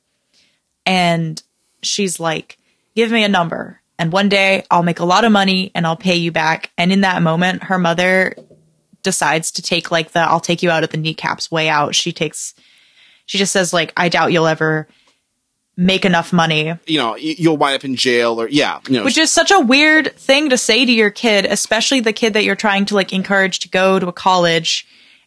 And she's like, give me a number. And one day I'll make a lot of money and I'll pay you back. And in that moment, her mother decides to take like the, I'll take you out at the kneecaps way out. She takes, she just says like, I doubt you'll ever make enough money. You know, you'll wind up in jail or, yeah. You know. Which is such a weird thing to say to your kid, especially the kid that you're trying to like encourage to go to a college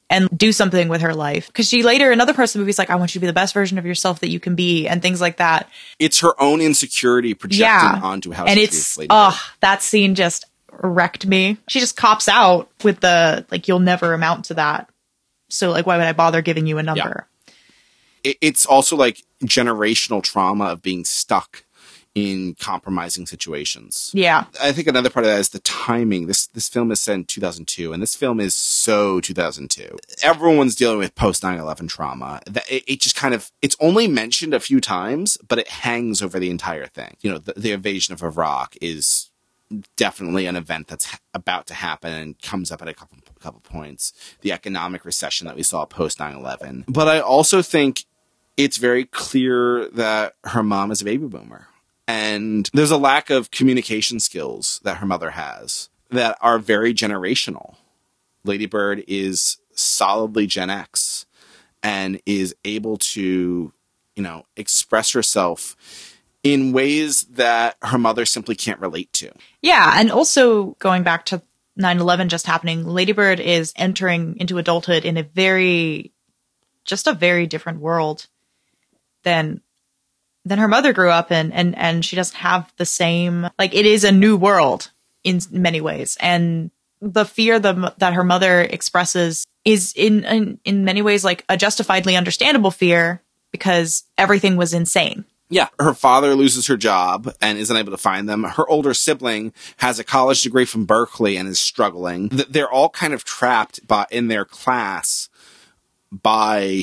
and do something with her life. Because she later, in other parts of the movie, is like, I want you to be the best version of yourself that you can be, and things like that. It's her own insecurity projecting Yeah. onto how and she it's, treats Lady Bird. oh, that scene just wrecked me. She just cops out with the, like, you'll never amount to that. So, like, why would I bother giving you a number? Yeah. It, it's also like generational trauma of being stuck in compromising situations. Yeah. I think another part of that is the timing. This this film is set in two thousand two, and this film is so two thousand two. Everyone's dealing with post nine eleven trauma. That it, it just kind of, it's only mentioned a few times, but it hangs over the entire thing. You know, the, the invasion of Iraq is definitely an event that's ha- about to happen and comes up at a couple couple points. The economic recession that we saw post nine eleven. But I also think it's very clear that her mom is a baby boomer. And there's a lack of communication skills that her mother has that are very generational. Lady Bird is solidly Gen X and is able to, you know, express herself in ways that her mother simply can't relate to. Yeah, and also going back to nine eleven just happening, Lady Bird is entering into adulthood in a very, just a very different world than than her mother grew up in, and and she doesn't have the same, like, it is a new world in many ways, and the fear the, that her mother expresses is in, in in many ways like a justifiably understandable fear because everything was insane. Yeah, her father loses her job and isn't able to find them. Her older sibling has a college degree from Berkeley and is struggling. They're all kind of trapped by in their class by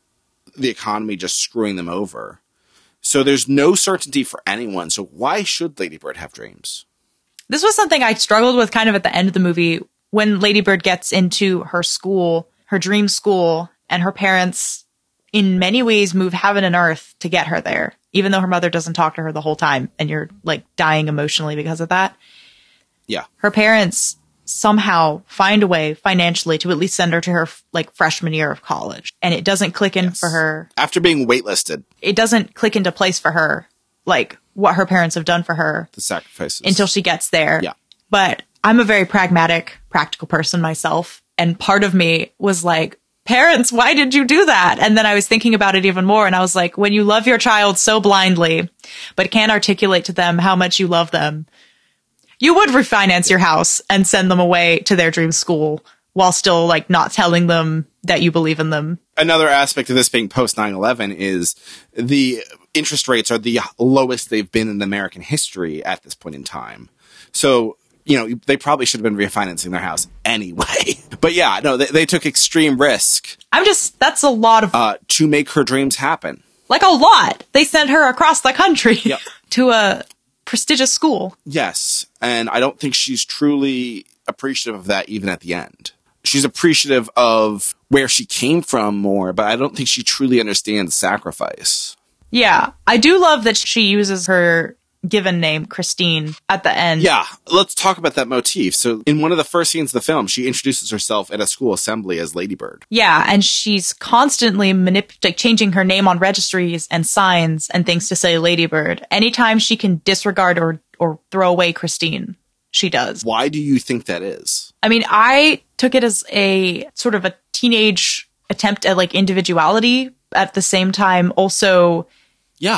the economy just screwing them over. So there's no certainty for anyone. So why should Lady Bird have dreams? This was something I struggled with kind of at the end of the movie when Lady Bird gets into her school, her dream school, and her parents in many ways move heaven and earth to get her there, even though her mother doesn't talk to her the whole time and you're like dying emotionally because of that. Yeah. Her parents somehow find a way financially to at least send her to her like freshman year of college. And it doesn't click in Yes. for her. After being waitlisted. It doesn't click into place for her, like what her parents have done for her The sacrifices. until she gets there. Yeah. But I'm a very pragmatic, practical person myself. And part of me was like, parents, why did you do that? And then I was thinking about it even more. And I was like, when you love your child so blindly, but can't articulate to them how much you love them, you would refinance your house and send them away to their dream school while still like not telling them that you believe in them. Another aspect of this being post nine eleven is the interest rates are the lowest they've been in American history at this point in time. So, you know, they probably should have been refinancing their house anyway. But yeah, no, they, they took extreme risk. I'm just, that's a lot of, uh, to make her dreams happen. like a lot. They sent her across the country Yep. to a prestigious school. Yes. And I don't think she's truly appreciative of that even at the end. She's appreciative of where she came from more, but I don't think she truly understands sacrifice. Yeah. I do love that she uses her given name, Christine, at the end. Yeah, let's talk about that motif. So in one of the first scenes of the film, she introduces herself at a school assembly as Lady Bird. Yeah, and she's constantly manip- like changing her name on registries and signs and things to say Lady Bird. Anytime she can disregard or, or throw away Christine, she does. Why do you think that is? I mean, I took it as a sort of a teenage attempt at like individuality, at the same time also Yeah.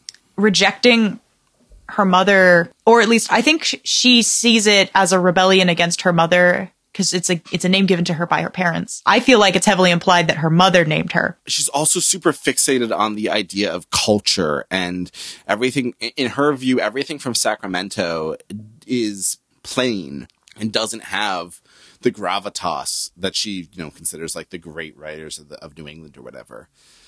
rejecting her mother, or at least I think sh- she sees it as a rebellion against her mother because it's a it's a name given to her by her parents. I feel like it's heavily implied that her mother named her. She's also super fixated on the idea of culture and everything. In her view, everything from Sacramento is plain and doesn't have the gravitas that she, you know, considers like the great writers of, the, of New England or whatever.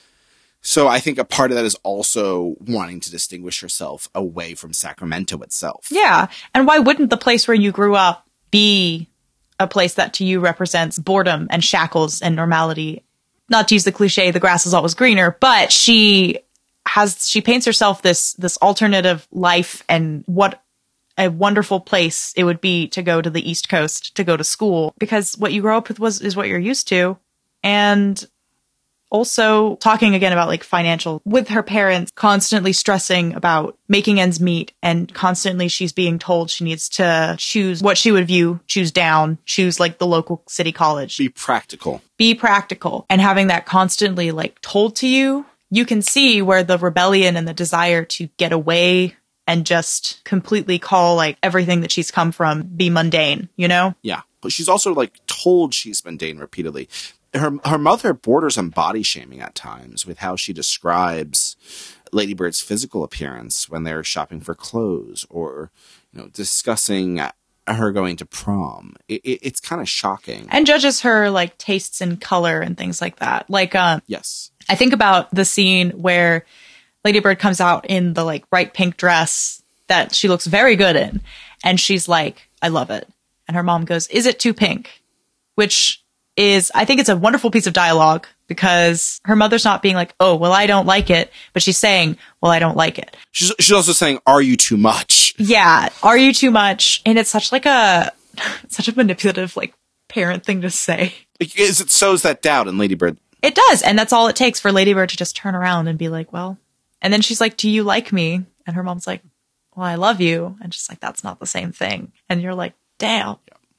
So I think a part of that is also wanting to distinguish herself away from Sacramento itself. Yeah, and why wouldn't the place where you grew up be a place that to you represents boredom and shackles and normality? Not to use the cliche, the grass is always greener, but she has she paints herself this this alternative life and what a wonderful place it would be to go to the East Coast to go to school, because what you grow up with was is what you're used to. And Also talking again about like financial with her parents, constantly stressing about making ends meet, and constantly she's being told she needs to choose what she would view, choose down, choose like the local city college. Be practical. Be practical. And having that constantly like told to you, you can see where the rebellion and the desire to get away and just completely call like everything that she's come from be mundane, you know? Yeah. But she's also like told she's mundane repeatedly. Her her mother borders on body shaming at times with how she describes Lady Bird's physical appearance when they're shopping for clothes, or, you know, discussing her going to prom. It, it, it's kind of shocking. And judges her like tastes in color and things like that. Like, um, yes, I think about the scene where Lady Bird comes out in the like bright pink dress that she looks very good in, and she's like, "I love it," and her mom goes, "Is it too pink?" Which is, I think it's a wonderful piece of dialogue, because her mother's not being like, "Oh, well, I don't like it," but she's saying, "Well, I don't like it." She's she's also saying, "Are you too much?" Yeah, are you too much? And it's such like a such a manipulative like parent thing to say. Is it sows that doubt in Lady Bird? It does, and that's all it takes for Lady Bird to just turn around and be like, "Well," and then she's like, "Do you like me?" And her mom's like, "Well, I love you," and just like, that's not the same thing. And you're like, "Damn."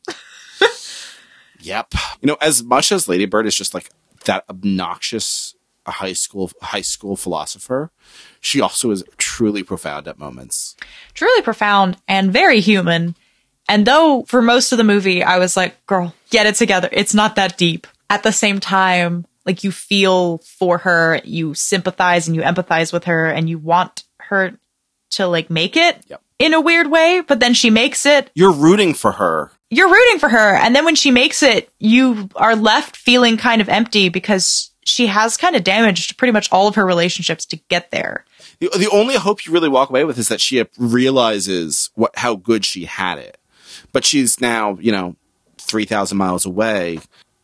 Yep. You know, as much as Lady Bird is just like that obnoxious high school high school philosopher, she also is truly profound at moments. Truly profound and very human. And though for most of the movie, I was like, girl, get it together. It's not that deep. At the same time, like, you feel for her, you sympathize and you empathize with her, and you want her to like make it yep. in a weird way, but then she makes it. You're rooting for her. You're rooting for her. And then when she makes it, you are left feeling kind of empty, because she has kind of damaged pretty much all of her relationships to get there. The, the only hope you really walk away with is that she realizes what how good she had it. But she's now, you know, three thousand miles away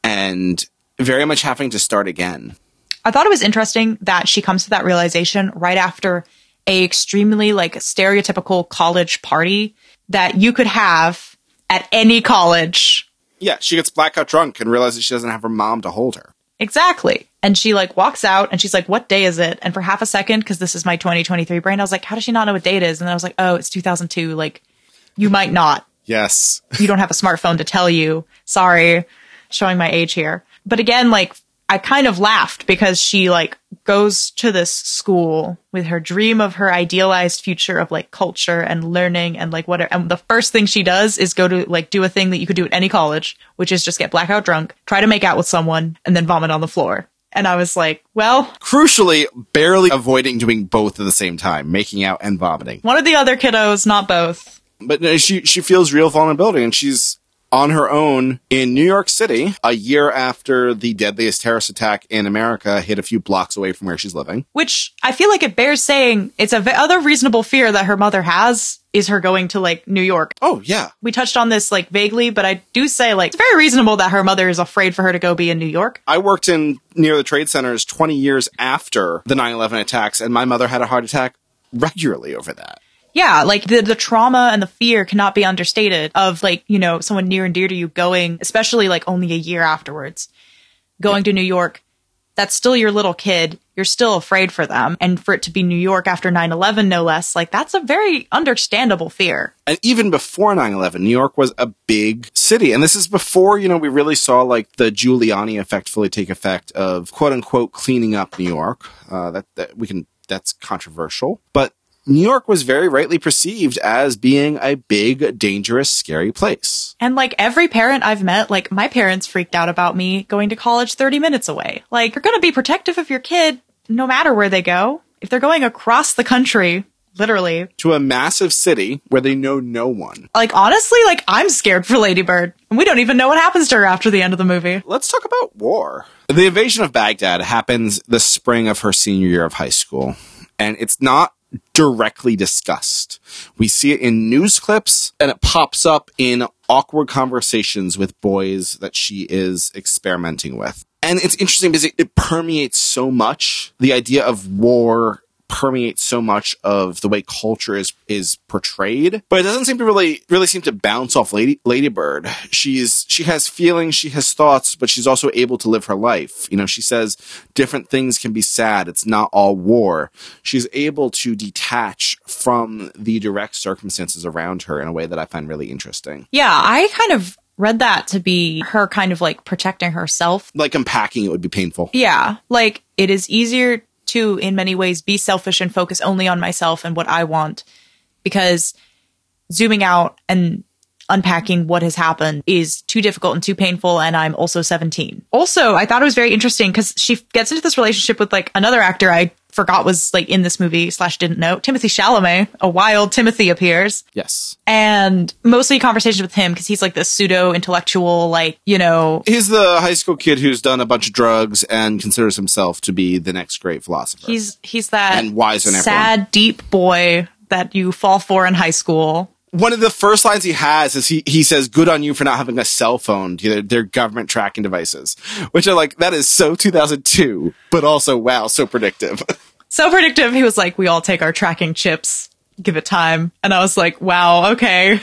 and very much having to start again. I thought it was interesting that she comes to that realization right after a extremely like stereotypical college party that you could have at any college. Yeah, she gets blackout drunk and realizes she doesn't have her mom to hold her. Exactly. And she like walks out and she's like, "What day is it?" And for half a second, because this is my twenty twenty-three brain, I was like, how does she not know what day it is? And then I was like, oh, it's two thousand two. Like, you might not. Yes. You don't have a smartphone to tell you. Sorry, showing my age here. But again, like, I kind of laughed because she like goes to this school with her dream of her idealized future of like culture and learning and like whatever. And the first thing she does is go to like do a thing that you could do at any college, which is just get blackout drunk, try to make out with someone, and then vomit on the floor. And I was like, well, crucially, barely avoiding doing both at the same time, making out and vomiting. One of the other kiddos, not both. But no, she she feels real vulnerability, and she's on her own in New York City a year after the deadliest terrorist attack in America hit a few blocks away from where she's living. Which I feel like it bears saying it's a v- other reasonable fear that her mother has is her going to like New York. Oh, yeah. We touched on this like vaguely, but I do say like it's very reasonable that her mother is afraid for her to go be in New York. I worked in near the trade centers twenty years after the nine eleven attacks, and my mother had a heart attack regularly over that. Yeah, like the, the trauma and the fear cannot be understated of like, you know, someone near and dear to you going, especially like only a year afterwards, going yeah. to New York. That's still your little kid. You're still afraid for them. And for it to be New York after nine eleven, no less, like that's a very understandable fear. And even before nine eleven, New York was a big city. And this is before, you know, we really saw like the Giuliani effect fully take effect of quote unquote cleaning up New York. Uh, that, that we can, that's controversial, but New York was very rightly perceived as being a big, dangerous, scary place. And like every parent I've met, like my parents freaked out about me going to college thirty minutes away. Like, you're going to be protective of your kid no matter where they go. If they're going across the country, literally. To a massive city where they know no one. Like, honestly, like I'm scared for Lady Bird. And we don't even know what happens to her after the end of the movie. Let's talk about war. The invasion of Baghdad happens the spring of her senior year of high school. And it's not directly discussed. We see it in news clips, and it pops up in awkward conversations with boys that she is experimenting with. And it's interesting because it, it permeates so much. The idea of war permeates so much of the way culture is is portrayed, but it doesn't seem to really really seem to bounce off Lady Lady Bird. She's she has feelings, she has thoughts, but she's also able to live her life. You know, she says different things can be sad. It's not all war. She's able to detach from the direct circumstances around her in a way that I find really interesting. Yeah, I kind of read that to be her kind of like protecting herself. Like unpacking it would be painful. Yeah, like it is easier to, in many ways, be selfish and focus only on myself and what I want, because zooming out and unpacking what has happened is too difficult and too painful, and I'm also seventeen. Also, I thought it was very interesting because she gets into this relationship with like another actor I forgot was like in this movie slash didn't know, Timothée Chalamet. A wild Timothy appears. Yes. And mostly conversations with him because he's like this pseudo intellectual, like, you know. He's the high school kid who's done a bunch of drugs and considers himself to be the next great philosopher. He's he's that and wise in sad, everyone. deep boy that you fall for in high school. One of the first lines he has is he, he says, good on you for not having a cell phone. They're, they're government tracking devices, which are like, that is so two thousand two, but also, wow, so predictive. So predictive. He was like, we all take our tracking chips, give it time. And I was like, wow, okay.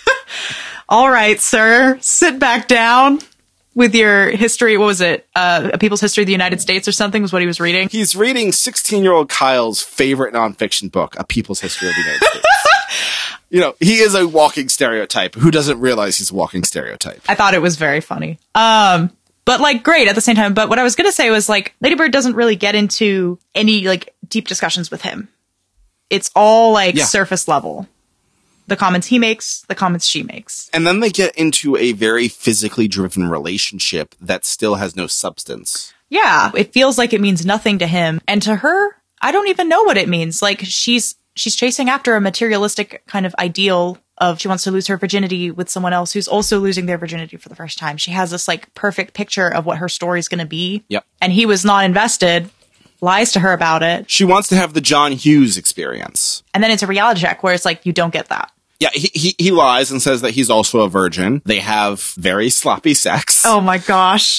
All right, sir, sit back down with your history. What was it? Uh, A People's History of the United States or something was what he was reading. He's reading sixteen-year-old Kyle's favorite nonfiction book, A People's History of the United States. You know, he is a walking stereotype. Who doesn't realize he's a walking stereotype? I thought it was very funny. Um, but like great at the same time. But what I was going to say was like Lady Bird doesn't really get into any like deep discussions with him. It's all like Yeah. surface level. The comments he makes, the comments she makes. And then they get into a very physically driven relationship that still has no substance. Yeah, it feels like it means nothing to him. And to her, I don't even know what it means. Like she's she's chasing after a materialistic kind of ideal of she wants to lose her virginity with someone else who's also losing their virginity for the first time. She has this like perfect picture of what her story's going to be. Yep. And he was not invested, lies to her about it. She wants to have the John Hughes experience. And then it's a reality check where it's like, you don't get that. Yeah, he, he, he lies and says that he's also a virgin. They have very sloppy sex. Oh my gosh.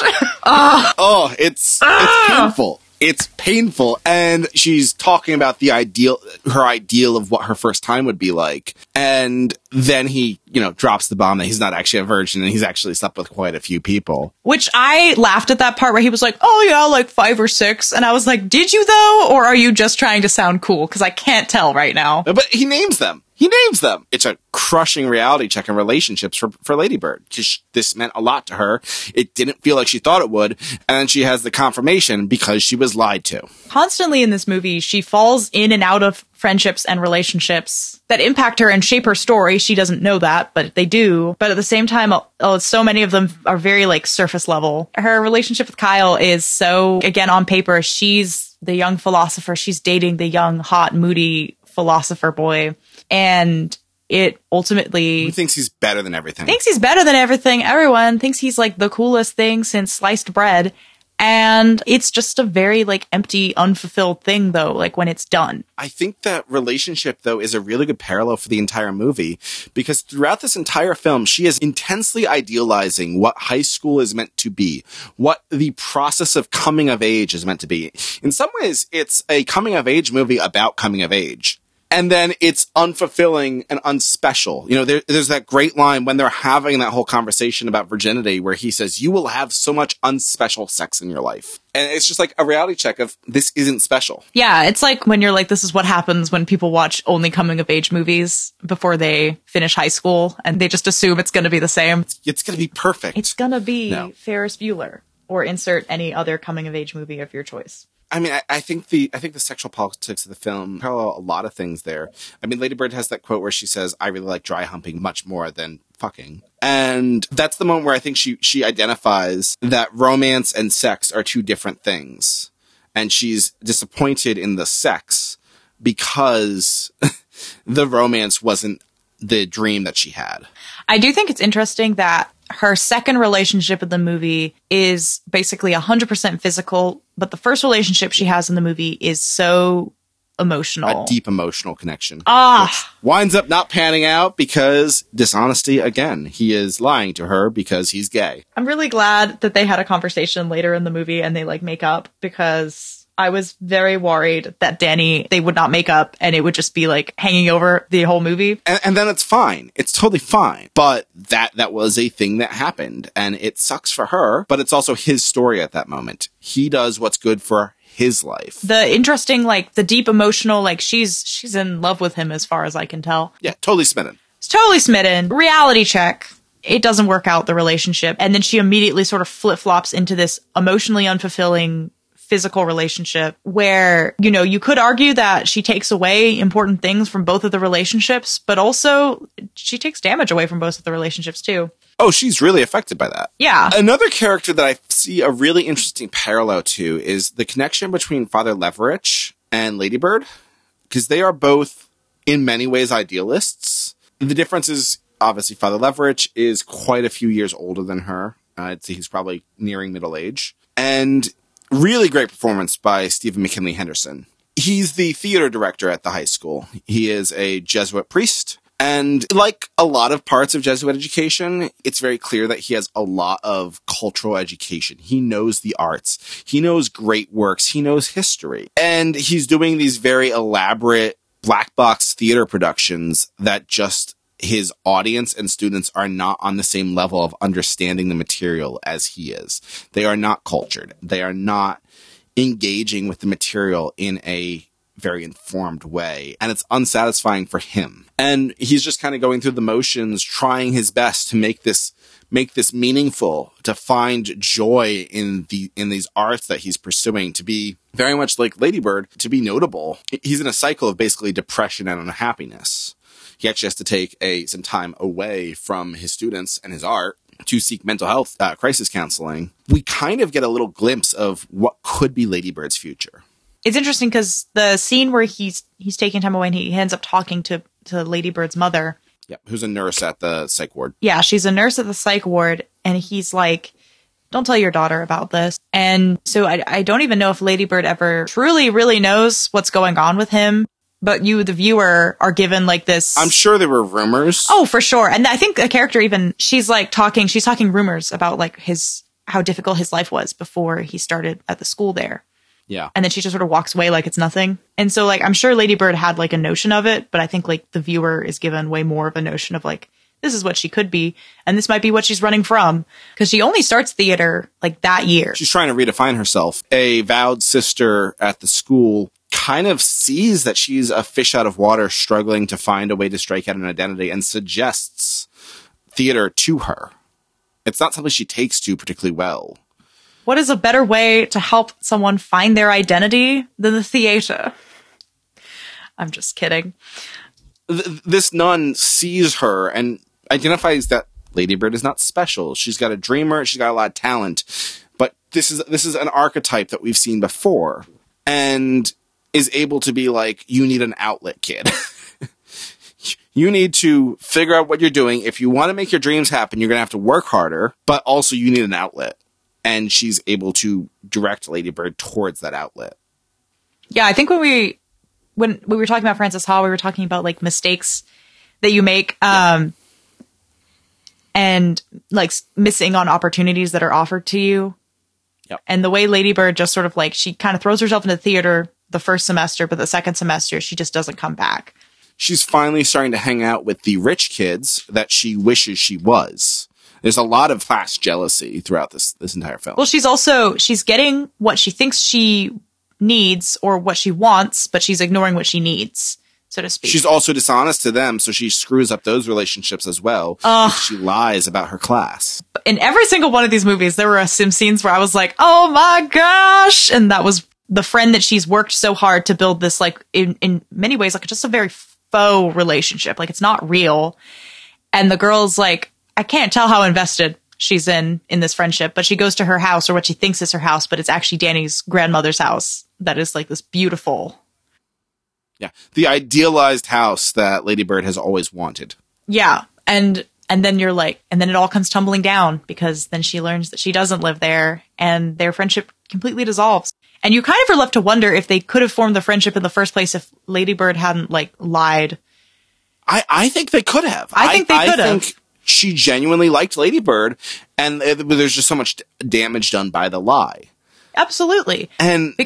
Oh, it's, it's painful. It's painful. And she's talking about the ideal, her ideal of what her first time would be like. And then he, you know, drops the bomb that he's not actually a virgin and he's actually slept with quite a few people. Which I laughed at that part where he was like, oh yeah, like five or six. And I was like, did you though? Or are you just trying to sound cool? Because I can't tell right now. But he names them. He names them. It's a crushing reality check in relationships for, for Lady Bird. Just, this meant a lot to her. It didn't feel like she thought it would. And then she has the confirmation because she was lied to. Constantly in this movie, she falls in and out of friendships and relationships that impact her and shape her story. She doesn't know that, but they do. But at the same time, oh, so many of them are very like surface level. Her relationship with Kyle is so, again, on paper, she's the young philosopher. She's dating the young, hot, moody philosopher boy. And it ultimately... He thinks he's better than everything. Thinks he's better than everything. Everyone thinks he's like the coolest thing since sliced bread. And it's just a very like empty, unfulfilled thing though, like when it's done. I think that relationship though is a really good parallel for the entire movie because throughout this entire film, she is intensely idealizing what high school is meant to be, what the process of coming of age is meant to be. In some ways, it's a coming of age movie about coming of age. And then it's unfulfilling and unspecial. You know, there, there's that great line when they're having that whole conversation about virginity where he says, you will have so much unspecial sex in your life. And it's just like a reality check of this isn't special. Yeah, it's like when you're like, this is what happens when people watch only coming of age movies before they finish high school and they just assume it's going to be the same. It's going to be perfect. It's going to be no. Ferris Bueller or insert any other coming of age movie of your choice. I mean, I, I think the I think the sexual politics of the film parallel a lot of things there. I mean, Lady Bird has that quote where she says, I really like dry humping much more than fucking. And that's the moment where I think she, she identifies that romance and sex are two different things. And she's disappointed in the sex because the romance wasn't the dream that she had. I do think it's interesting that her second relationship in the movie is basically one hundred percent physical, but the first relationship she has in the movie is so emotional. A deep emotional connection. Ah! Winds up not panning out because dishonesty again. He is lying to her because he's gay. I'm really glad that they had a conversation later in the movie and they like make up because I was very worried that Danny, they would not make up and it would just be like hanging over the whole movie. And, and then it's fine. It's totally fine. But that, that was a thing that happened, and it sucks for her, but it's also his story at that moment. He does what's good for his life. The interesting, like the deep emotional, like she's, she's in love with him as far as I can tell. Yeah, totally smitten. It's totally smitten. Reality check. It doesn't work out, the relationship. And then she immediately sort of flip-flops into this emotionally unfulfilling physical relationship where, you know, you could argue that she takes away important things from both of the relationships, but also she takes damage away from both of the relationships too. Oh, she's really affected by that. Yeah. Another character that I see a really interesting parallel to is the connection between Father Leverich and Lady Bird, because they are both, in many ways, idealists. The difference is, obviously, Father Leverich is quite a few years older than her. Uh, I'd say he's probably nearing middle age. And really great performance by Stephen McKinley Henderson. He's the theater director at the high school. He is a Jesuit priest. And like a lot of parts of Jesuit education, it's very clear that he has a lot of cultural education. He knows the arts. He knows great works. He knows history. And he's doing these very elaborate black box theater productions that just his audience and students are not on the same level of understanding the material as he is. They are not cultured. They are not engaging with the material in a very informed way. And it's unsatisfying for him. And he's just kind of going through the motions, trying his best to make this make this meaningful, to find joy in the in these arts that he's pursuing, to be very much like Lady Bird, to be notable. He's in a cycle of basically depression and unhappiness. He actually has to take a some time away from his students and his art to seek mental health uh, crisis counseling. We kind of get a little glimpse of what could be Lady Bird's future. It's interesting because the scene where he's he's taking time away and he ends up talking to, to Lady Bird's mother. Yeah, who's a nurse at the psych ward. Yeah, she's a nurse at the psych ward, and he's like, don't tell your daughter about this. And so I, I don't even know if Lady Bird ever truly, really knows what's going on with him. But you, the viewer, are given like this. I'm sure there were rumors. Oh, for sure. And I think the character even, she's like talking, she's talking rumors about like his, how difficult his life was before he started at the school there. Yeah. And then she just sort of walks away like it's nothing. And so like, I'm sure Lady Bird had like a notion of it, but I think like the viewer is given way more of a notion of like, this is what she could be. And this might be what she's running from. Because she only starts theater like that year. She's trying to redefine herself. A vowed sister at the school kind of sees that she's a fish out of water, struggling to find a way to strike out an identity, and suggests theater to her. It's not something she takes to particularly well. What is a better way to help someone find their identity than the theater? I'm just kidding. Th- this nun sees her and identifies that Lady Bird is not special. She's got a dreamer. She's got a lot of talent. But this is this is an archetype that we've seen before. And is able to be like, you need an outlet, kid. You need to figure out what you're doing. If you want to make your dreams happen, you're going to have to work harder, but also you need an outlet. And she's able to direct Lady Bird towards that outlet. Yeah, I think when we when we were talking about Frances Ha, we were talking about like mistakes that you make um, yeah. and like missing on opportunities that are offered to you. Yep. And the way Lady Bird just sort of like, she kind of throws herself into theater the first semester, but the second semester, she just doesn't come back. She's finally starting to hang out with the rich kids that she wishes she was. There's a lot of class jealousy throughout this, this entire film. Well, she's also, she's getting what she thinks she needs or what she wants, but she's ignoring what she needs, so to speak. She's also dishonest to them, so she screws up those relationships as well. Uh, she lies about her class. In every single one of these movies, there were some scenes where I was like, oh my gosh! And that was the friend that she's worked so hard to build this, like, in, in many ways, like, just a very faux relationship. Like, it's not real. And the girl's like, I can't tell how invested she's in, in this friendship, but she goes to her house, or what she thinks is her house, but it's actually Danny's grandmother's house. That is, like, this beautiful... Yeah, the idealized house that Lady Bird has always wanted. Yeah, and and then you're like, and then it all comes tumbling down, because then she learns that she doesn't live there, and their friendship completely dissolves. And you kind of are left to wonder if they could have formed the friendship in the first place if Lady Bird hadn't, like, lied. I, I think they could have. I think they could I have. think she genuinely liked Lady Bird, and there's just so much damage done by the lie. Absolutely. And because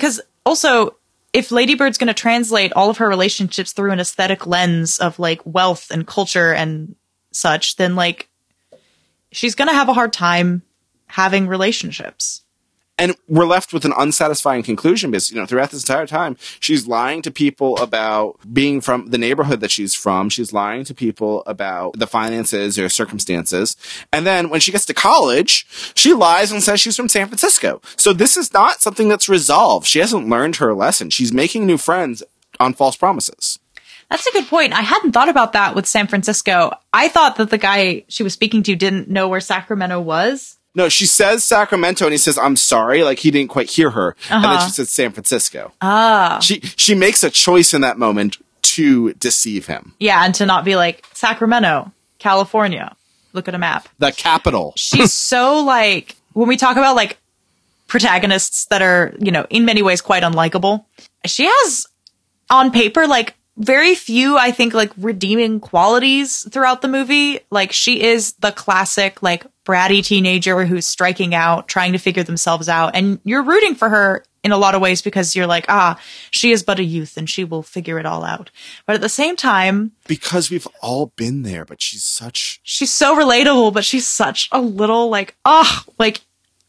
Also, if Lady Bird's going to translate all of her relationships through an aesthetic lens of like wealth and culture and such, then like she's going to have a hard time having relationships. And we're left with an unsatisfying conclusion because, you know, throughout this entire time, she's lying to people about being from the neighborhood that she's from. She's lying to people about the finances or circumstances. And then when she gets to college, she lies and says she's from San Francisco. So this is not something that's resolved. She hasn't learned her lesson. She's making new friends on false promises. That's a good point. I hadn't thought about that with San Francisco. I thought that the guy she was speaking to didn't know where Sacramento was. No, she says Sacramento, and he says, I'm sorry, like he didn't quite hear her. Uh-huh. And then she says San Francisco. Ah. She she makes a choice in that moment to deceive him. Yeah, and to not be like, Sacramento, California. Look at a map. The capital. She's so like, when we talk about like protagonists that are, you know, in many ways quite unlikable, she has on paper like very few, I think, like redeeming qualities throughout the movie. Like she is the classic like bratty teenager who's striking out, trying to figure themselves out. And you're rooting for her in a lot of ways because you're like, ah, she is but a youth and she will figure it all out. But at the same time, because we've all been there, but she's such, she's so relatable, but she's such a little like, ah, like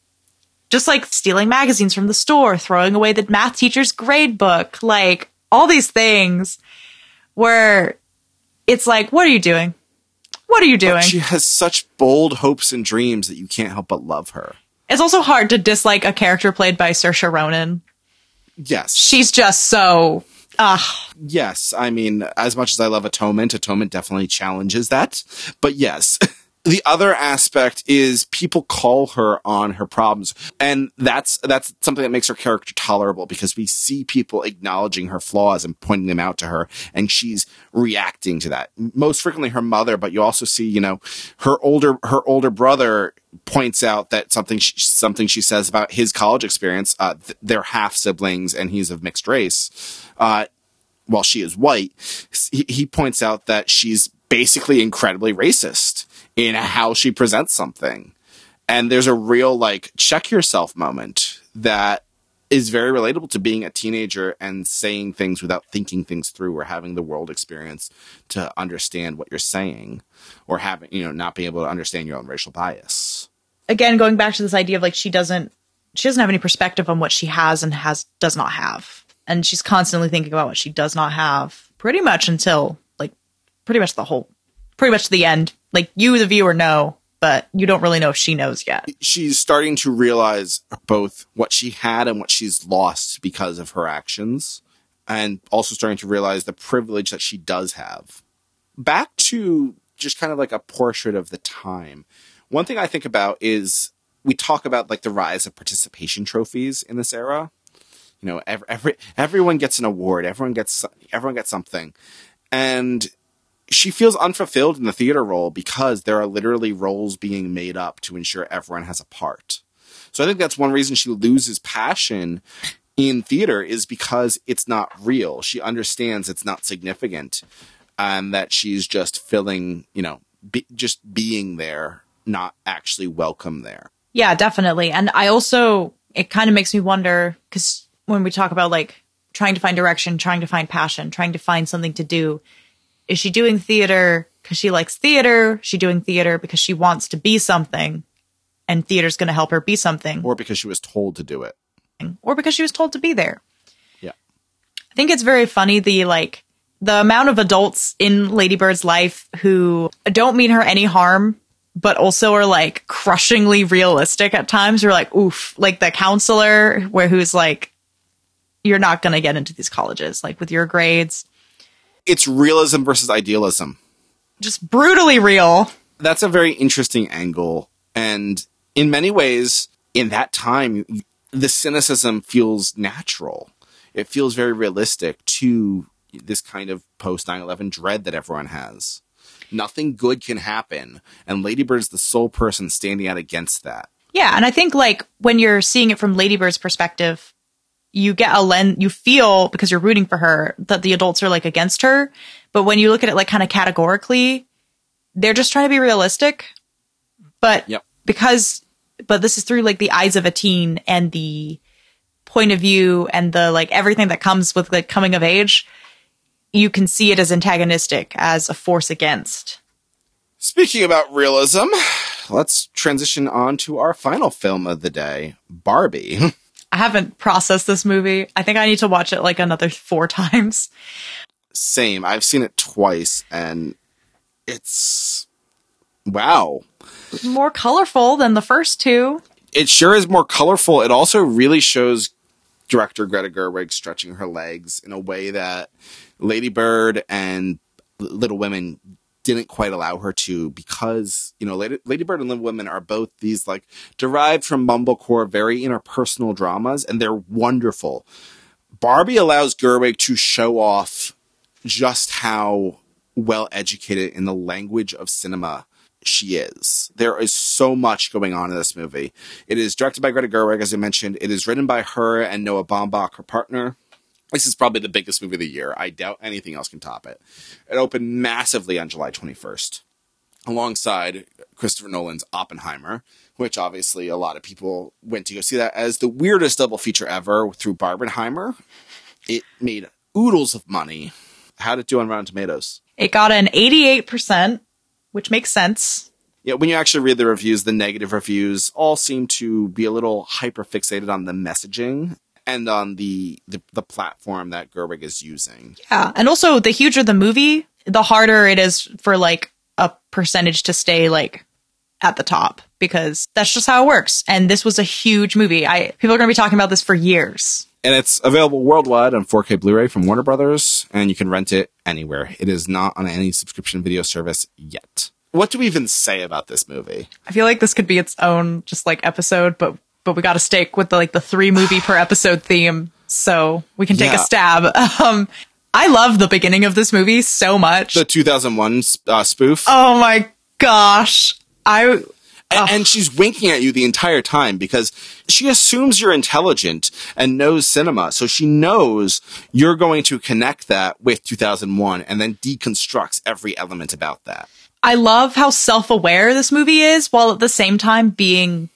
just like stealing magazines from the store, throwing away the math teacher's grade book, like all these things where it's like, what are you doing? What are you doing? But she has such bold hopes and dreams that you can't help but love her. It's also hard to dislike a character played by Saoirse Ronan. Yes. She's just so, ah. Yes. I mean, as much as I love Atonement, Atonement definitely challenges that. But yes. The other aspect is people call her on her problems. And that's, that's something that makes her character tolerable because we see people acknowledging her flaws and pointing them out to her. And she's reacting to that. Most frequently her mother, but you also see, you know, her older, her older brother points out that something, she, something she says about his college experience, uh, th- they're half siblings and he's of mixed race. Uh, while she is white, he, he points out that she's basically incredibly racist in how she presents something. And there's a real, like, check yourself moment that is very relatable to being a teenager and saying things without thinking things through or having the world experience to understand what you're saying or having, you know, not being able to understand your own racial bias. Again, going back to this idea of like, she doesn't, she doesn't have any perspective on what she has and has, does not have. And she's constantly thinking about what she does not have pretty much until like, pretty much the whole, pretty much the end. Like you, the viewer, know, but you don't really know if she knows yet. She's starting to realize both what she had and what she's lost because of her actions, and also starting to realize the privilege that she does have. Back to just kind of like a portrait of the time. One thing I think about is we talk about like the rise of participation trophies in this era. You know, every, every everyone gets an award, everyone gets everyone gets something, and she feels unfulfilled in the theater role because there are literally roles being made up to ensure everyone has a part. So I think that's one reason she loses passion in theater is because it's not real. She understands it's not significant and that she's just filling, you know, be, just being there, not actually welcome there. Yeah, definitely. And I also, it kind of makes me wonder, because when we talk about like trying to find direction, trying to find passion, trying to find something to do, is she doing theater because she likes theater? Is she doing theater because she wants to be something and theater's going to help her be something? Or because she was told to do it. Or because she was told to be there. Yeah. I think it's very funny, the like, the amount of adults in Lady Bird's life who don't mean her any harm, but also are like crushingly realistic at times. You're like, oof, like the counselor where who's like, you're not going to get into these colleges, like with your grades. It's realism versus idealism. Just brutally real. That's a very interesting angle. And in many ways, in that time, the cynicism feels natural. It feels very realistic to this kind of post nine eleven dread that everyone has. Nothing good can happen. And Lady Bird's the sole person standing out against that. Yeah. And I think like when you're seeing it from Lady Bird's perspective, you get a lens, you feel, because you're rooting for her, that the adults are like against her. But when you look at it like kind of categorically, they're just trying to be realistic. But yep. because, but this is through like the eyes of a teen and the point of view and the like everything that comes with like coming of age, you can see it as antagonistic, as a force against. Speaking about realism, let's transition on to our final film of the day, Barbie. I haven't processed this movie. I think I need to watch it like another four times. Same. I've seen it twice, and it's... wow. More colorful than the first two. It sure is more colorful. It also really shows director Greta Gerwig stretching her legs in a way that Lady Bird and Little Women didn't quite allow her to, because, you know, Lady, Lady Bird and Little Women are both these, like, derived from mumblecore, very interpersonal dramas, and they're wonderful. Barbie allows Gerwig to show off just how well educated in the language of cinema she is. There is so much going on in this movie. It is directed by Greta Gerwig, as I mentioned. It is written by her and Noah Baumbach, her partner. This is probably the biggest movie of the year. I doubt anything else can top it. It opened massively on July twenty-first, alongside Christopher Nolan's Oppenheimer, which obviously a lot of people went to go see that as the weirdest double feature ever through Barbenheimer. It made oodles of money. How did it do on Rotten Tomatoes? It got an eighty-eight percent, which makes sense. Yeah, when you actually read the reviews, the negative reviews all seem to be a little hyper-fixated on the messaging and on the, the the platform that Gerwig is using. Yeah, and also the huger the movie, the harder it is for like a percentage to stay like at the top, because that's just how it works. And this was a huge movie. I people are going to be talking about this for years. And it's available worldwide on four K Blu-ray from Warner Brothers, and you can rent it anywhere. It is not on any subscription video service yet. What do we even say about this movie? I feel like this could be its own just like episode, but but we got to stick with the like the three movie per episode theme, so we can take Yeah. a stab. Um, I love the beginning of this movie so much. The two thousand one uh, spoof. Oh my gosh, I. And, and she's winking at you the entire time because she assumes you're intelligent and knows cinema. So she knows you're going to connect that with two thousand one and then deconstructs every element about that. I love how self-aware this movie is, while at the same time being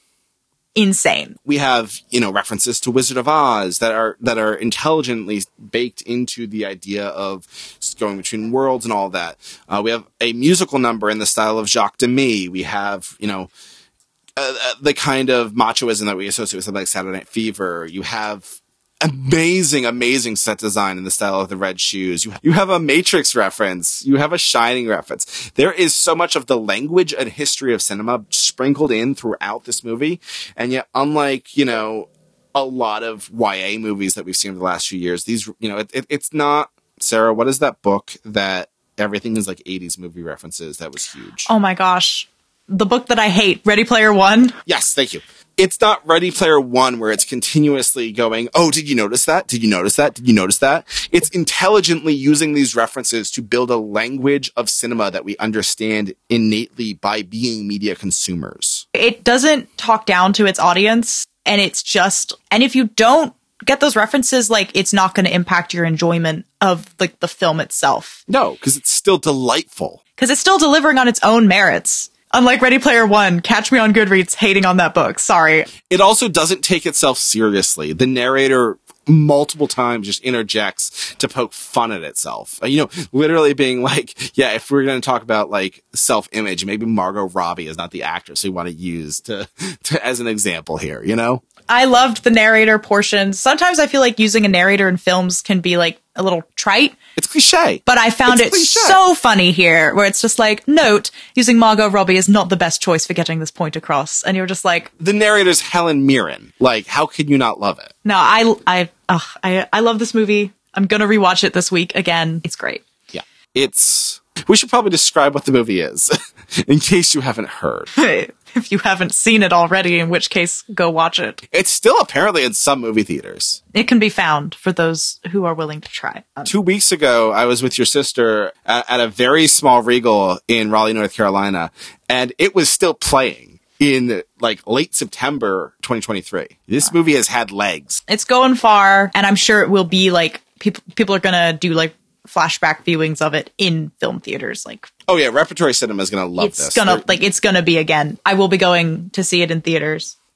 insane. We have, you know, references to Wizard of Oz that are that are intelligently baked into the idea of going between worlds and all that. Uh, we have a musical number in the style of Jacques Demy. We have, you know, uh, the kind of machoism that we associate with something like Saturday Night Fever. You have amazing, amazing set design in the style of The Red Shoes. You, you have a Matrix reference. You have a Shining reference. There is so much of the language and history of cinema sprinkled in throughout this movie. And yet, unlike, you know, a lot of Y A movies that we've seen over the last few years, these, you know, it, it, it's not, Sarah, what is that book that everything is like eighties movie references that was huge? Oh my gosh. The book that I hate, Ready Player One. Yes, thank you. It's not Ready Player One where it's continuously going, oh, did you notice that? Did you notice that? Did you notice that? It's intelligently using these references to build a language of cinema that we understand innately by being media consumers. It doesn't talk down to its audience, and it's just, and if you don't get those references, like, it's not going to impact your enjoyment of like the film itself. No, because it's still delightful. Because it's still delivering on its own merits. Unlike Ready Player One, catch me on Goodreads hating on that book. Sorry. It also doesn't take itself seriously. The narrator multiple times just interjects to poke fun at itself. You know, literally being like, yeah, if we're going to talk about like self-image, maybe Margot Robbie is not the actress we want to use to, to as an example here, you know? I loved the narrator portions. Sometimes I feel like using a narrator in films can be like a little trite. It's cliche. But I found It's it cliche. so funny here, where it's just like, note, using Margot Robbie is not the best choice for getting this point across. And you're just like, The narrator's Helen Mirren. Like, how can you not love it? no, I, I, ugh, I, I love this movie. I'm going to rewatch it this week again. It's great. Yeah. It's, we should probably describe what the movie is in case you haven't heard. If you haven't seen it already, in which case, go watch it. It's still apparently in some movie theaters. It can be found for those who are willing to try. Um, Two weeks ago, I was with your sister at, at a very small Regal in Raleigh, North Carolina, and it was still playing in like late September twenty twenty-three. This movie has had legs. It's going far, and I'm sure it will be like, people, people are going to do like flashback viewings of it in film theaters. Like, Oh yeah, repertory cinema is going to love it's this. gonna, They're- like, it's gonna be again. I will be going to see it in theaters.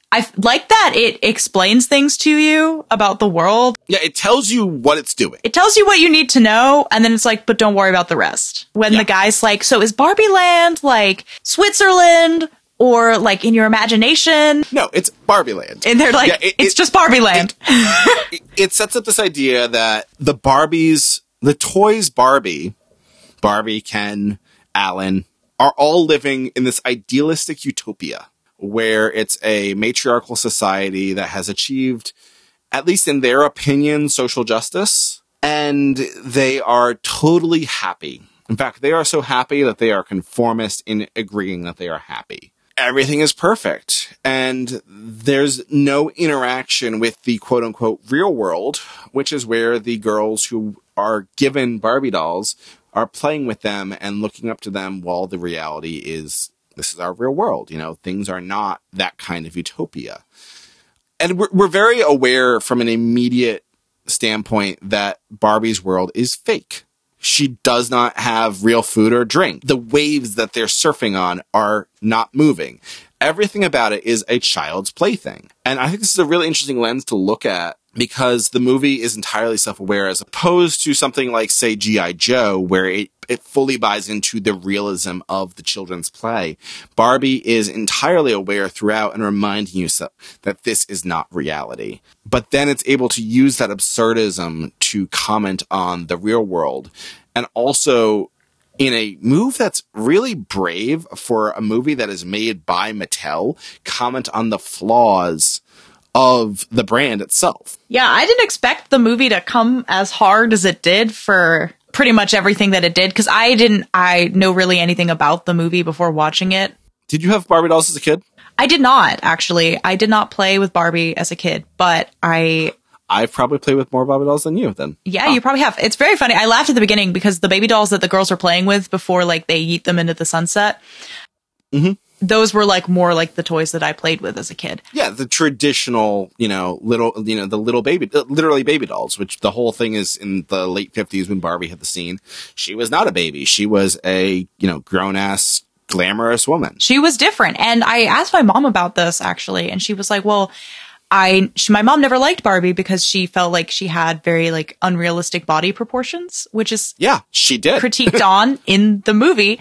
I like that it explains things to you about the world. Yeah, it tells you what it's doing. It tells you what you need to know, and then it's like, but don't worry about the rest. When Yeah. the guy's like, so is Barbie Land like Switzerland or like in your imagination? No, it's Barbie Land. And they're like, Yeah, it- it's it- just Barbie Land. It, it sets up this idea that the Barbies, the toys Barbie, Barbie, Ken, Alan, are all living in this idealistic utopia where it's a matriarchal society that has achieved, at least in their opinion, social justice, and they are totally happy. In fact, they are so happy that they are conformist in agreeing that they are happy. Everything is perfect, and there's no interaction with the quote-unquote real world, which is where the girls who are given Barbie dolls are playing with them and looking up to them, while the reality is, this is our real world. You know, things are not that kind of utopia. And we're, we're very aware from an immediate standpoint that Barbie's world is fake. She does not have real food or drink. The waves that they're surfing on are not moving. Everything about it is a child's plaything. And I think this is a really interesting lens to look at, because the movie is entirely self-aware, as opposed to something like, say, G I. Joe, where it, it fully buys into the realism of the children's play. Barbie is entirely aware throughout and reminding you so, that this is not reality. But then it's able to use that absurdism to comment on the real world. And also, in a move that's really brave for a movie that is made by Mattel, comment on the flaws of the brand itself. Yeah, I didn't expect the movie to come as hard as it did for pretty much everything that it did, because I didn't I know really anything about the movie before watching it. Did you have Barbie dolls as a kid? I did not, actually. I did not play with Barbie as a kid, but I... I've probably played with more Barbie dolls than you then. Yeah, you probably have. It's very funny. I laughed at the beginning because the baby dolls that the girls are playing with before, like, they yeet them into the sunset, mm-hmm. those were, like, more like the toys that I played with as a kid. Yeah, the traditional, you know, little, you know, the little baby, literally baby dolls, which the whole thing is in the late fifties when Barbie hit the scene. She was not a baby. She was a, you know, grown-ass, glamorous woman. She was different. And I asked my mom about this, actually, and she was like, well... I, she, my mom never liked Barbie because she felt like she had very like unrealistic body proportions, which is yeah, she did critiqued on in the movie.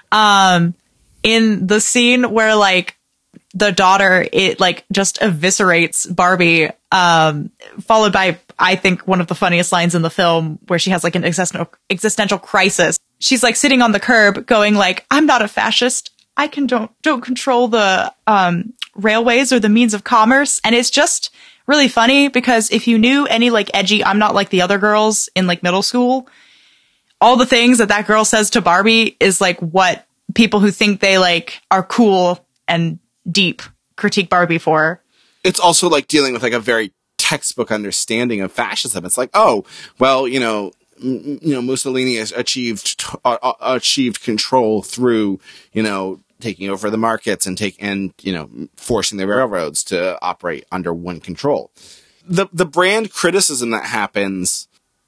Um, in the scene where like the daughter, it like just eviscerates Barbie, um, followed by, I think, one of the funniest lines in the film where she has like an existential, existential crisis. She's like sitting on the curb going like, I'm not a fascist. I can don't, don't control the, um, railways or the means of commerce. And it's just really funny because if you knew any like edgy, I'm not like the other girls in like middle school, all the things that that girl says to Barbie is like what people who think they like are cool and deep critique Barbie for. It's also like dealing with like a very textbook understanding of fascism. It's like, oh, well, you know, m- you know, Mussolini has achieved, uh, uh, achieved control through, you know, taking over the markets and take and, you know, forcing the railroads to operate under one control. The, the brand criticism that happens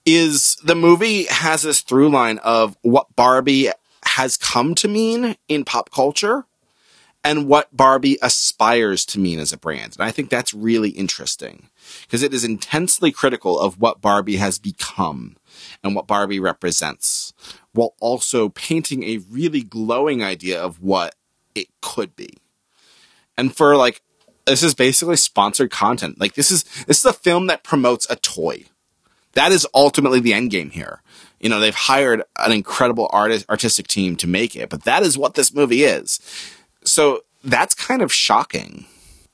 is the movie has this through line of what Barbie has come to mean in pop culture and what Barbie aspires to mean as a brand. And I think that's really interesting because it is intensely critical of what Barbie has become and what Barbie represents, while also painting a really glowing idea of what it could be. And for like, this is basically sponsored content. Like this is, this is a film that promotes a toy. That is ultimately the end game here. You know, they've hired an incredible artist, artistic team to make it, but that is what this movie is. So that's kind of shocking.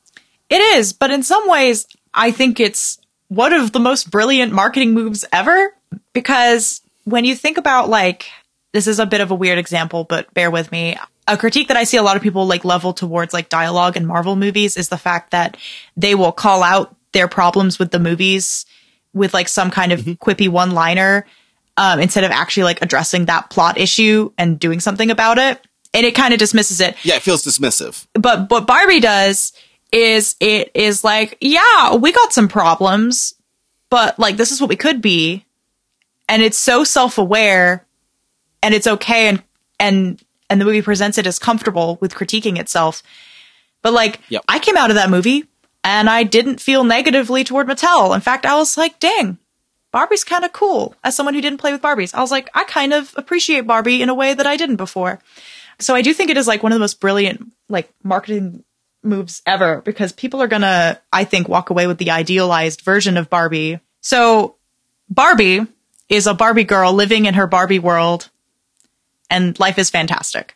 It is, but in some ways, I think it's one of the most brilliant marketing moves ever, because when you think about like, this is a bit of a weird example, but bear with me. A critique that I see a lot of people like level towards like dialogue in Marvel movies is the fact that they will call out their problems with the movies with like some kind of mm-hmm. quippy one-liner um, instead of actually like addressing that plot issue and doing something about it. And it kind of dismisses it. Yeah, it feels dismissive. But what Barbie does is it is like, yeah, we got some problems, but like this is what we could be. And it's so self-aware and it's okay. And, and, and the movie presents it as comfortable with critiquing itself. But like, yep. I came out of that movie And I didn't feel negatively toward Mattel. In fact, I was like, dang, Barbie's kind of cool. As someone who didn't play with Barbies, I was like, I kind of appreciate Barbie in a way that I didn't before. So I do think it is like one of the most brilliant like marketing moves ever, because people are gonna, I think, walk away with the idealized version of Barbie. So Barbie is a Barbie girl living in her Barbie world, and life is fantastic.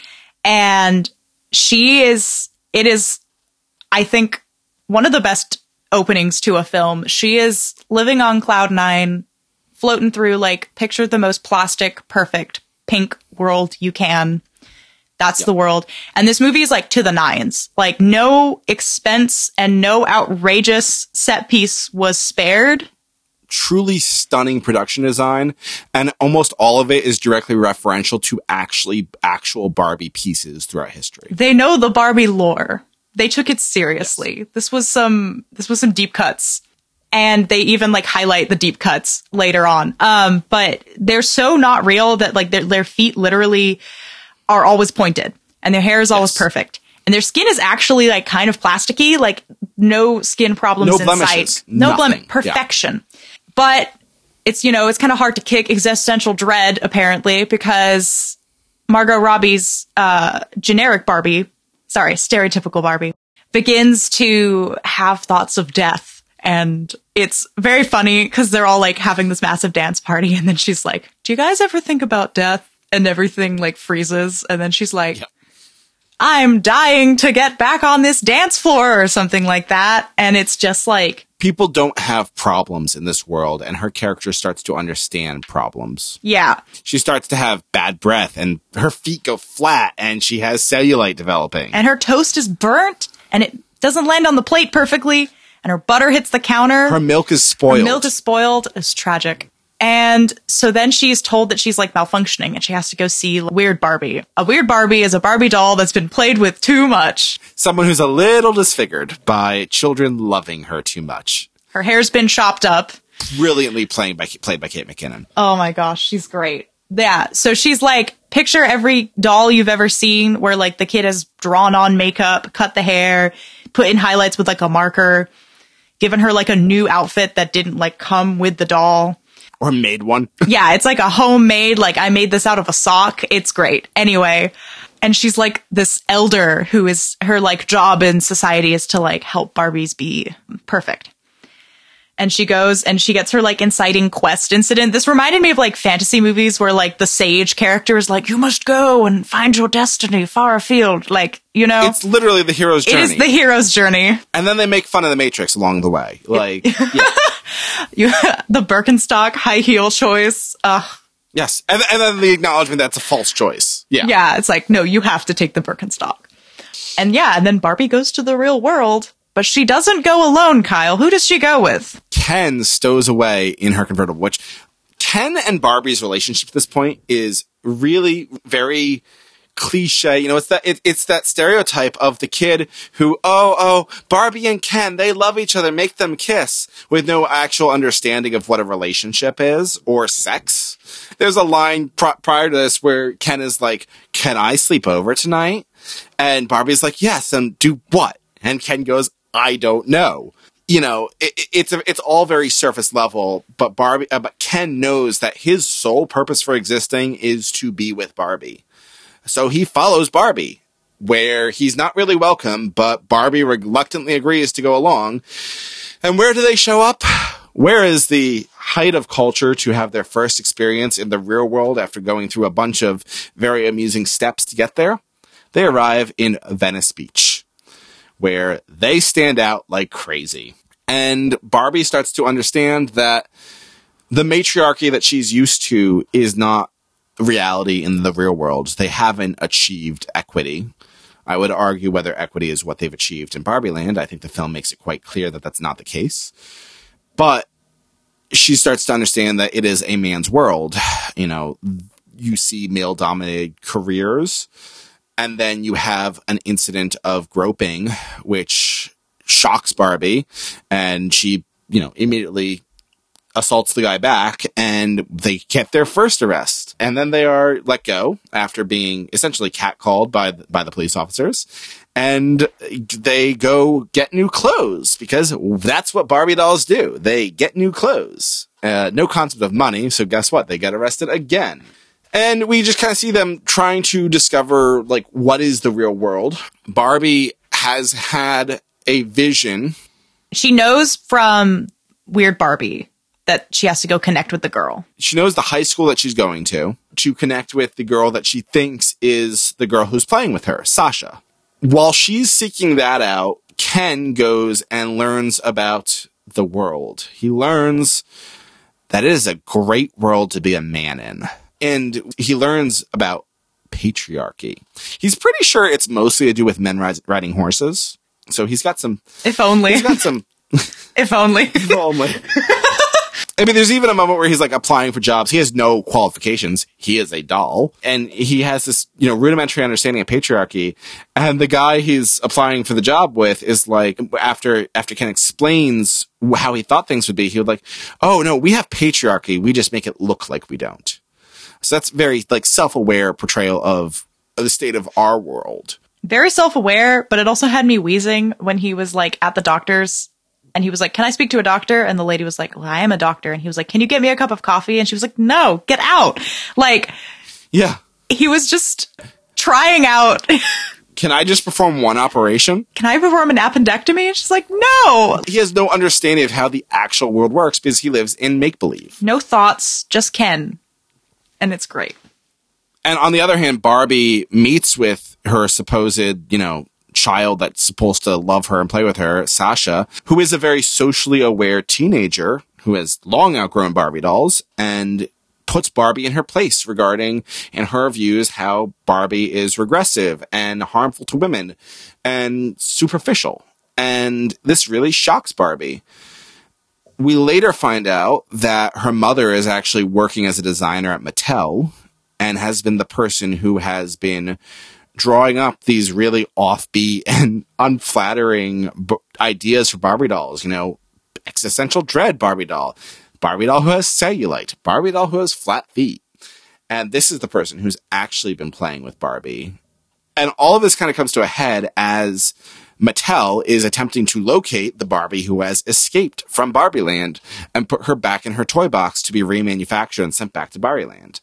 And she is, it is, I think, one of the best openings to a film. She is living on cloud nine, floating through, like, picture the most plastic, perfect, pink world you can. That's yep. the world. And this movie is like to the nines. Like, no expense and no outrageous set piece was spared. Truly stunning production design, and almost all of it is directly referential to actually actual Barbie pieces throughout history. They know the Barbie lore. They took it seriously. Yes. This was some this was some deep cuts. And they even like highlight the deep cuts later on. Um, but they're so not real that like their their feet literally are always pointed, and their hair is always yes. perfect. And their skin is actually like kind of plasticky, like no skin problems no in blemishes. sight. No Nothing. blemish. Perfection. Yeah. But it's, you know, it's kind of hard to kick existential dread, apparently, because Margot Robbie's uh, generic Barbie, sorry, stereotypical Barbie, begins to have thoughts of death. And it's very funny because they're all like having this massive dance party. And then she's like, do you guys ever think about death? And everything like freezes. And then she's like, yep. I'm dying to get back on this dance floor or something like that. And it's just like, people don't have problems in this world, and her character starts to understand problems. Yeah. She starts to have bad breath, and her feet go flat, and she has cellulite developing. And her toast is burnt, and it doesn't land on the plate perfectly, and her butter hits the counter. Her milk is spoiled. Her milk is spoiled. It's tragic. And so then she's told that she's like malfunctioning, and she has to go see Weird Barbie. A Weird Barbie is a Barbie doll that's been played with too much. Someone who's a little disfigured by children loving her too much. Her hair's been chopped up. Brilliantly played by, played by Kate McKinnon. Oh my gosh, she's great. Yeah, so she's like, picture every doll you've ever seen where like the kid has drawn on makeup, cut the hair, put in highlights with like a marker, given her like a new outfit that didn't like come with the doll. Or made one. Yeah, it's like a homemade, like I made this out of a sock. It's great. Anyway, and she's like this elder who is, her like job in society is to like help Barbies be perfect. And she goes and she gets her like inciting quest incident. This reminded me of like fantasy movies where like the sage character is like, you must go and find your destiny far afield. Like, you know, it's literally the hero's journey. It is the hero's journey. And then they make fun of the Matrix along the way. Like, yeah. you, the Birkenstock high heel choice. Ugh. Yes. And, and then the acknowledgement that's a false choice. Yeah. Yeah. It's like, no, you have to take the Birkenstock. And yeah. And then Barbie goes to the real world. But she doesn't go alone, Kyle. Who does she go with? Ken stows away in her convertible, which Ken and Barbie's relationship at this point is really very cliche. You know, it's that it, it's that stereotype of the kid who, oh, oh, Barbie and Ken, they love each other, make them kiss, with no actual understanding of what a relationship is or sex. There's a line pr- prior to this where Ken is like, can I sleep over tonight? And Barbie's like, yes, and do what? And Ken goes, I don't know. You know, it, it's a, it's all very surface level, but Barbie, uh, but Ken knows that his sole purpose for existing is to be with Barbie. So he follows Barbie, where he's not really welcome, but Barbie reluctantly agrees to go along. And where do they show up? Where is the height of culture to have their first experience in the real world after going through a bunch of very amusing steps to get there? They arrive in Venice Beach, where they stand out like crazy. And Barbie starts to understand that the matriarchy that she's used to is not reality in the real world. They haven't achieved equity. I would argue whether equity is what they've achieved in Barbie Land. I think the film makes it quite clear that that's not the case. But she starts to understand that it is a man's world. You know, you see male-dominated careers, and then you have an incident of groping, which shocks Barbie, and she, you know, immediately assaults the guy back, and they get their first arrest. And then they are let go after being essentially catcalled by the, by the police officers. And they go get new clothes because that's what Barbie dolls do. They get new clothes. Uh, no concept of money. So guess what? They get arrested again. And we just kind of see them trying to discover, like, what is the real world. Barbie has had a vision. She knows from Weird Barbie that she has to go connect with the girl. She knows the high school that she's going to, to connect with the girl that she thinks is the girl who's playing with her, Sasha. While she's seeking that out, Ken goes and learns about the world. He learns that it is a great world to be a man in. And he learns about patriarchy. He's pretty sure it's mostly to do with men ri- riding horses. So he's got some... If only. He's got some... if only. If only. I mean, there's even a moment where he's like applying for jobs. He has no qualifications. He is a doll. And he has this, you know, rudimentary understanding of patriarchy. And the guy he's applying for the job with is like, after, after Ken explains how he thought things would be, he would like, oh no, we have patriarchy. We just make it look like we don't. So that's very like self-aware portrayal of the state of our world. Very self-aware, but it also had me wheezing when he was like at the doctor's. And he was like, can I speak to a doctor? And the lady was like, well, I am a doctor. And he was like, can you get me a cup of coffee? And she was like, no, get out. Like, yeah, he was just trying out. Can I just perform one operation? Can I perform an appendectomy? And she's like, no. He has no understanding of how the actual world works because he lives in make-believe. No thoughts, just Ken. And it's great. And on the other hand, Barbie meets with her supposed, you know, child that's supposed to love her and play with her, Sasha, who is a very socially aware teenager who has long outgrown Barbie dolls and puts Barbie in her place regarding, in her views, how Barbie is regressive and harmful to women and superficial. And this really shocks Barbie. We later find out that her mother is actually working as a designer at Mattel and has been the person who has been drawing up these really offbeat and unflattering b- ideas for Barbie dolls. You know, existential dread Barbie doll, Barbie doll who has cellulite, Barbie doll who has flat feet. And this is the person who's actually been playing with Barbie. And all of this kind of comes to a head as Mattel is attempting to locate the Barbie who has escaped from Barbie Land and put her back in her toy box to be remanufactured and sent back to Barbie Land.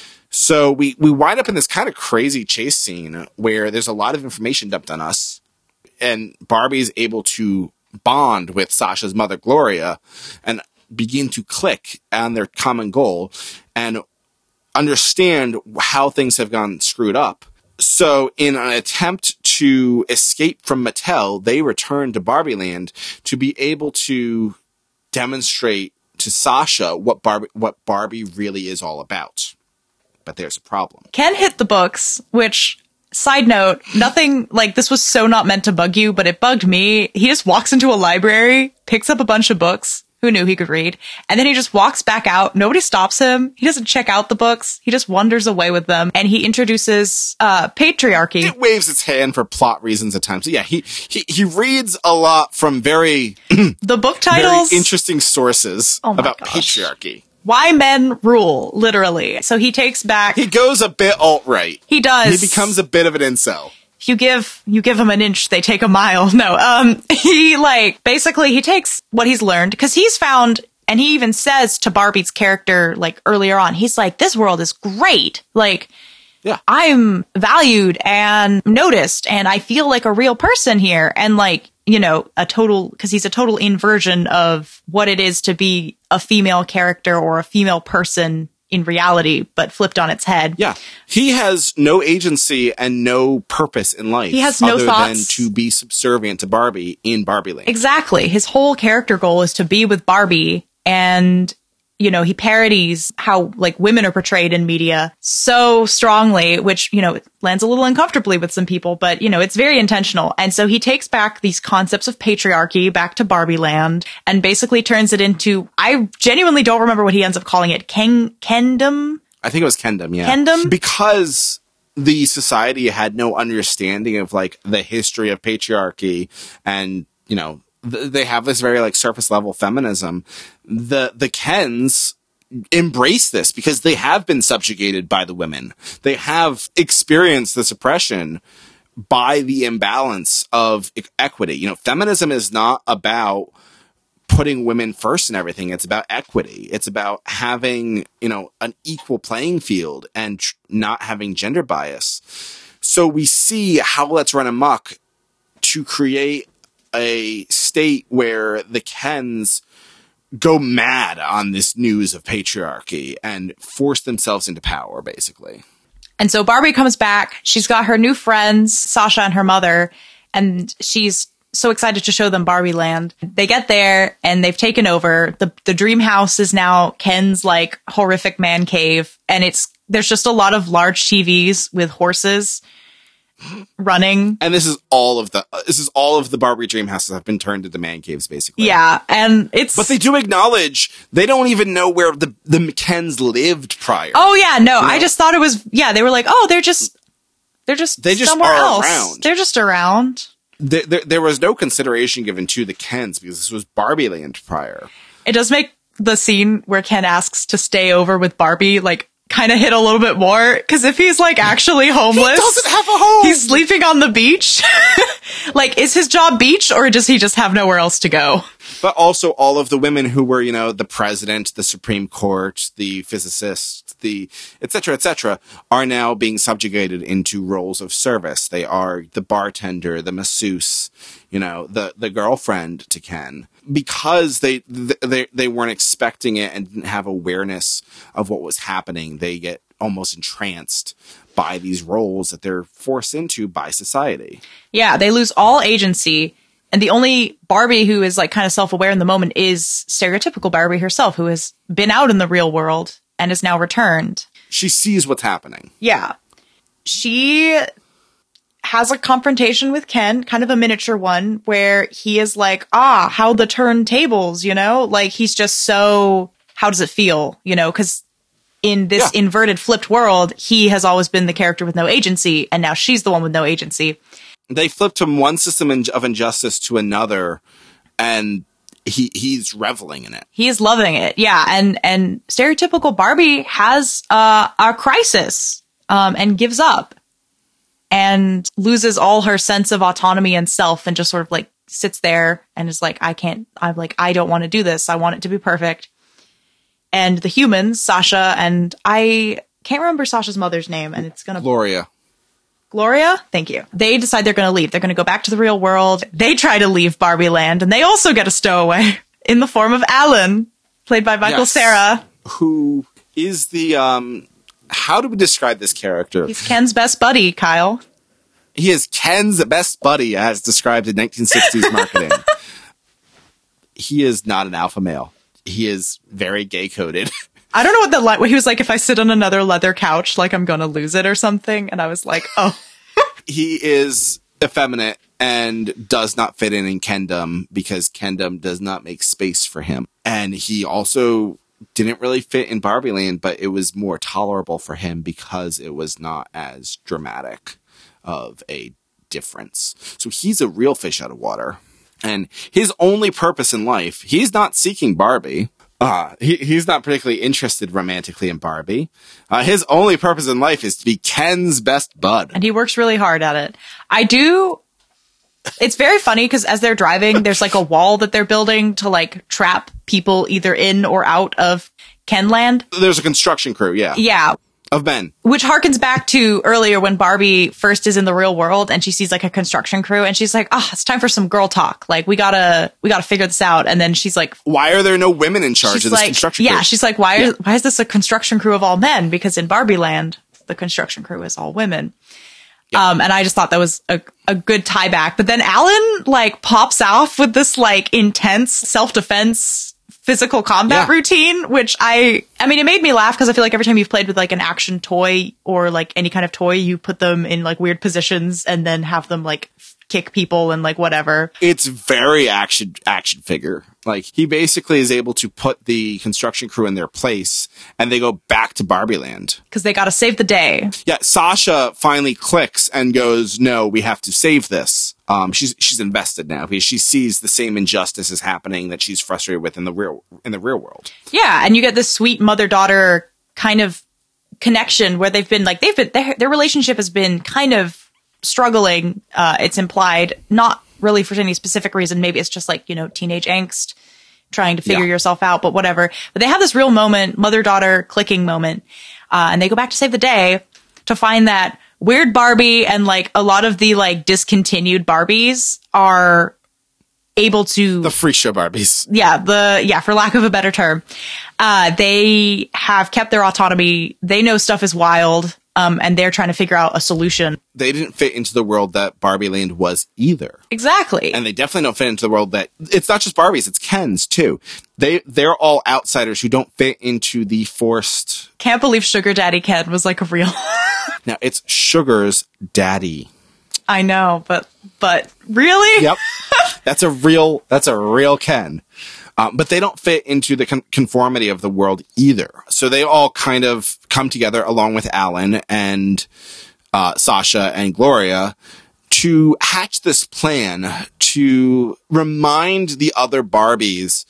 So we, we wind up in this kind of crazy chase scene where there's a lot of information dumped on us, and Barbie's able to bond with Sasha's mother, Gloria, and begin to click on their common goal and understand how things have gone screwed up. So in an attempt to escape from Mattel, they return to Barbie Land to be able to demonstrate to Sasha what Barbie, what Barbie really is all about. But there's a problem. Ken hit the books, which, side note, nothing, like, this was so not meant to bug you, but it bugged me. He just walks into a library, picks up a bunch of books. Who knew he could read? And then he just walks back out. Nobody stops him. He doesn't check out the books. He just wanders away with them. And he introduces uh patriarchy. It waves its hand for plot reasons at times. So yeah, he, he, he reads a lot from very, the book titles, very interesting sources oh about gosh. patriarchy. Why men rule, literally. So he takes back... He goes a bit alt-right. He does. He becomes a bit of an incel. You give, you give him an inch, they take a mile. No, um, he, like, basically, he takes what he's learned, because he's found, and he even says to Barbie's character, like, earlier on, he's like, this world is great. Like, yeah, I'm valued and noticed, and I feel like a real person here. And, like, you know, a total, because he's a total inversion of what it is to be a female character or a female person in reality, but flipped on its head. Yeah. He has no agency and no purpose in life. He has no other thoughts. than to be subservient to Barbie in Barbie Land. Exactly. His whole character goal is to be with Barbie, and, you know, he parodies how, like, women are portrayed in media so strongly, which, you know, lands a little uncomfortably with some people, but, you know, it's very intentional. And so he takes back these concepts of patriarchy back to Barbie Land and basically turns it into, I genuinely don't remember what he ends up calling it. Ken, Kendom? I think it was Kendom, yeah. Kendom? Because the society had no understanding of, like, the history of patriarchy and, you know, th- they have this very, like, surface level feminism. The, the Kens embrace this because they have been subjugated by the women. They have experienced this oppression by the imbalance of e- equity. You know, feminism is not about putting women first in everything. It's about equity. It's about having, you know, an equal playing field and tr- not having gender bias. So we see how let's run amok to create a state where the Kens go mad on this news of patriarchy and force themselves into power, basically. And so Barbie comes back. She's got her new friends, Sasha and her mother, and she's so excited to show them Barbie Land. They get there and they've taken over. The the dream house is now Ken's like horrific man cave, and it's there's just a lot of large T Vs with horses running. And this is all of the this is all of the Barbie dream houses have been turned into man caves, basically. Yeah, and it's But they do acknowledge they don't even know where the the McKens lived prior. Oh yeah, no, You know? I just thought it was yeah, they were like, "Oh, they're just they're just They just somewhere are else. around. They're just around." There, there, there was no consideration given to the Kens because this was Barbie Land prior. It does make the scene where Ken asks to stay over with Barbie like kind of hit a little bit more, because if he's like actually homeless, He doesn't have a home. He's sleeping on the beach. Like, is his job beach, or does he just have nowhere else to go? But also all of the women who were, you know, the president, the Supreme Court, the physicist, the et cetera, et cetera, are now being subjugated into roles of service. They are the bartender, the masseuse, you know, the, the girlfriend to Ken, because they, they, they weren't expecting it and didn't have awareness of what was happening. They get almost entranced by these roles that they're forced into by society. Yeah, they lose all agency. And the only Barbie who is like kind of self-aware in the moment is stereotypical Barbie herself, who has been out in the real world and is now returned. She sees what's happening. Yeah. She has a confrontation with Ken, kind of a miniature one, where he is like, ah, how the turntables, you know? Like, he's just so, how does it feel, you know? Because in this Yeah. inverted, flipped world, he has always been the character with no agency, and now she's the one with no agency. They flipped from one system in- of injustice to another, and he he's reveling in it. He is loving it. Yeah. And, and stereotypical Barbie has uh, a crisis um, and gives up and loses all her sense of autonomy and self, and just sort of like sits there and is like, I can't, I'm like, I don't want to do this. I want it to be perfect. And the humans, Sasha, and I can't remember Sasha's mother's name, and it's going to Gloria. Gloria? Thank you. They decide they're going to leave. They're going to go back to the real world. They try to leave Barbie Land, and they also get a stowaway in the form of Alan, played by Michael Yes. Cera. Who is the, um, how do we describe this character? He's Ken's best buddy, Kyle. He is Ken's best buddy, as described in nineteen sixties marketing. He is not an alpha male. He is very gay coded. I don't know what the line, he was like, if I sit on another leather couch, like I'm going to lose it or something. And I was like, oh. He is effeminate and does not fit in in Kendom because Kendom does not make space for him. And he also didn't really fit in Barbie Land, but it was more tolerable for him because it was not as dramatic of a difference. So he's a real fish out of water. And his only purpose in life, he's not seeking Barbie. Uh, he, he's not particularly interested romantically in Barbie. Uh, his only purpose in life is to be Ken's best bud. And he works really hard at it. I do. It's very funny because as they're driving, there's like a wall that they're building to like trap people either in or out of Kenland. There's a construction crew, yeah. Yeah. Of men. Which harkens back to earlier when Barbie first is in the real world and she sees like a construction crew and she's like, oh, it's time for some girl talk. Like, we gotta, we gotta figure this out. And then she's like, why are there no women in charge she's of this like, construction yeah, crew? she's like, why, Yeah. is, why is this a construction crew of all men? Because in Barbie Land, the construction crew is all women. Yeah. Um, and I just thought that was a, a good tie back. But then Alan like pops off with this like intense self-defense physical combat Yeah. routine, which I, I mean, it made me laugh because I feel like every time you've played with like an action toy or like any kind of toy, you put them in like weird positions and then have them like kick people and like whatever. It's very action action figure. Like, he basically is able to put the construction crew in their place and they go back to Barbie Land. Because they got to save the day. Yeah, Sasha finally clicks and goes, no, we have to save this. Um, she's she's invested now because she sees the same injustices happening that she's frustrated with in the real in the real world. Yeah, and you get this sweet mother-daughter kind of connection where they've been like they've been their, their relationship has been kind of struggling. Uh, it's implied, not really for any specific reason. Maybe it's just like, you know, teenage angst, trying to figure Yeah. yourself out, but whatever. But they have this real moment, mother-daughter clicking moment, uh, and they go back to save the day to find that Weird Barbie and like a lot of the like discontinued Barbies are able to The free show Barbies. yeah, the, yeah, for lack of a better term, uh, they have kept their autonomy. They know stuff is wild, um, and they're trying to figure out a solution. They didn't fit into the world that Barbie Land was either. Exactly. And they definitely don't fit into the world that it's not just Barbies, it's Kens too. They, they're all outsiders who don't fit into the forced. Can't believe Sugar Daddy Ken was like a real. Now it's Sugar's daddy. I know, but, but really? Yep. That's a real, that's a real Ken. Um, but they don't fit into the con- conformity of the world either. So they all kind of come together along with Alan and, uh, Sasha and Gloria to hatch this plan to remind the other Barbies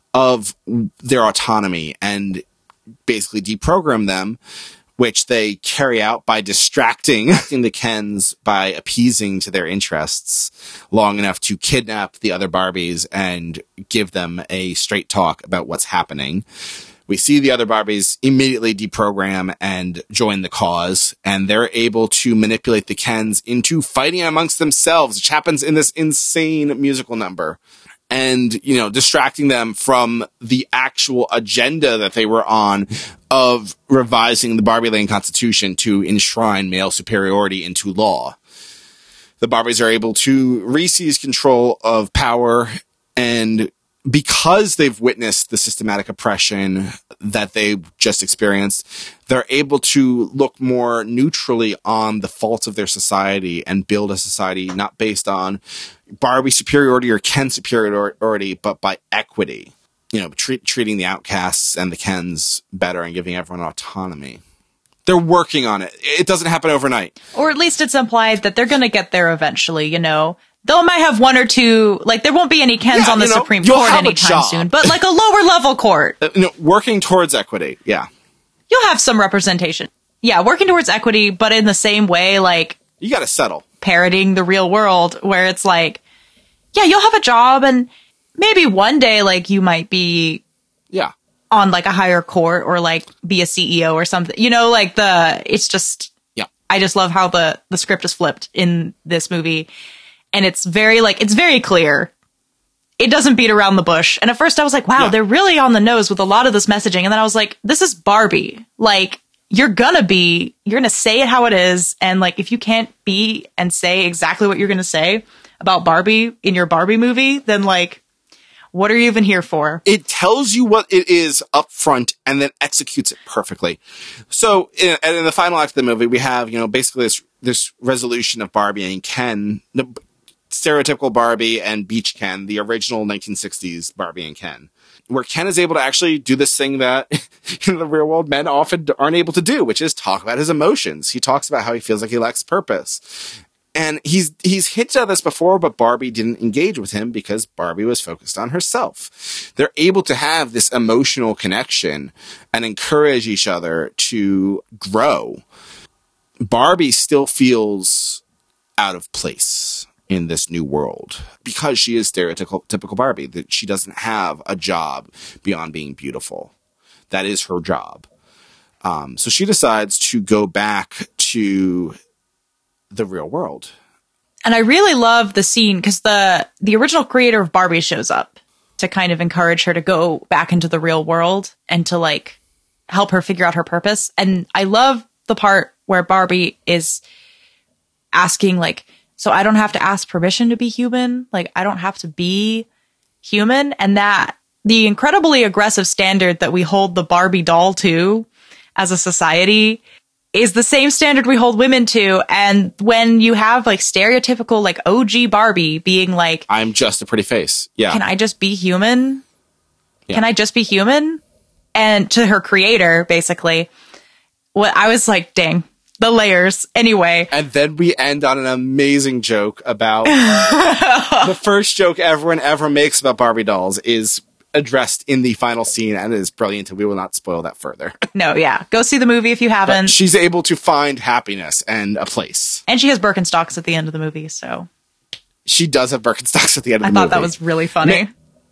of their autonomy and basically deprogram them, which they carry out by distracting the Kens by appeasing to their interests long enough to kidnap the other Barbies and give them a straight talk about what's happening. We see the other Barbies immediately deprogram and join the cause, and they're able to manipulate the Kens into fighting amongst themselves, which happens in this insane musical number. And, you know, distracting them from the actual agenda that they were on of revising the Barbie Land Constitution to enshrine male superiority into law. The Barbies are able to re-seize control of power, and because they've witnessed the systematic oppression that they just experienced, they're able to look more neutrally on the faults of their society and build a society not based on Barbie superiority or Ken superiority, but by equity. You know, treat, treating the outcasts and the Kens better and giving everyone autonomy. They're working on it. It doesn't happen overnight. Or at least it's implied that they're going to get there eventually, you know. They might have one or two, like there won't be any Kens Yeah, on the you know, Supreme you'll Court have a anytime job. soon, but like a lower level court. Uh, you know, working towards equity. Yeah. You'll have some representation. Yeah, working towards equity, but in the same way, like You got to settle. parroting the real world where it's like, yeah, you'll have a job and maybe one day like you might be Yeah. on like a higher court or like be a C E O or something. You know, like the, it's just, Yeah. I just love how the, the script is flipped in this movie. And it's very like, it's very clear. It doesn't beat around the bush. And at first I was like, wow, Yeah. they're really on the nose with a lot of this messaging. And then I was like, this is Barbie. Like, you're gonna be, you're gonna say it how it is. And like, if you can't be and say exactly what you're gonna say about Barbie in your Barbie movie, then like, what are you even here for? It tells you what it is up front and then executes it perfectly. So in, and in the final act of the movie, we have, you know, basically this, this resolution of Barbie and Ken, the stereotypical Barbie and Beach Ken, the original nineteen sixties Barbie and Ken, where Ken is able to actually do this thing that in the real world men often aren't able to do, which is talk about his emotions. He talks about how he feels like he lacks purpose. And he's he's hinted at this before, but Barbie didn't engage with him because Barbie was focused on herself. They're able to have this emotional connection and encourage each other to grow. Barbie still feels out of place in this new world because she is stereotypical typical Barbie, that she doesn't have a job beyond being beautiful. That is her job. Um, so she decides to go back to the real world. And I really love the scene because the the original creator of Barbie shows up to kind of encourage her to go back into the real world and to like help her figure out her purpose. And I love the part where Barbie is asking like, so I don't have to ask permission to be human. Like I don't have to be human. And that the incredibly aggressive standard that we hold the Barbie doll to as a society is the same standard we hold women to. And when you have like stereotypical like O G Barbie being like, I'm just a pretty face. Yeah. can I just be human? Yeah. Can I just be human? And to her creator, basically, what I was like, dang, The layers. Anyway. And then we end on an amazing joke about the first joke everyone ever makes about Barbie dolls is addressed in the final scene, and it is brilliant, and we will not spoil that further. No, yeah. Go see the movie if you haven't. But she's able to find happiness and a place. And she has Birkenstocks at the end of the movie, so. She does have Birkenstocks at the end of I the movie. I thought that was really funny. Now,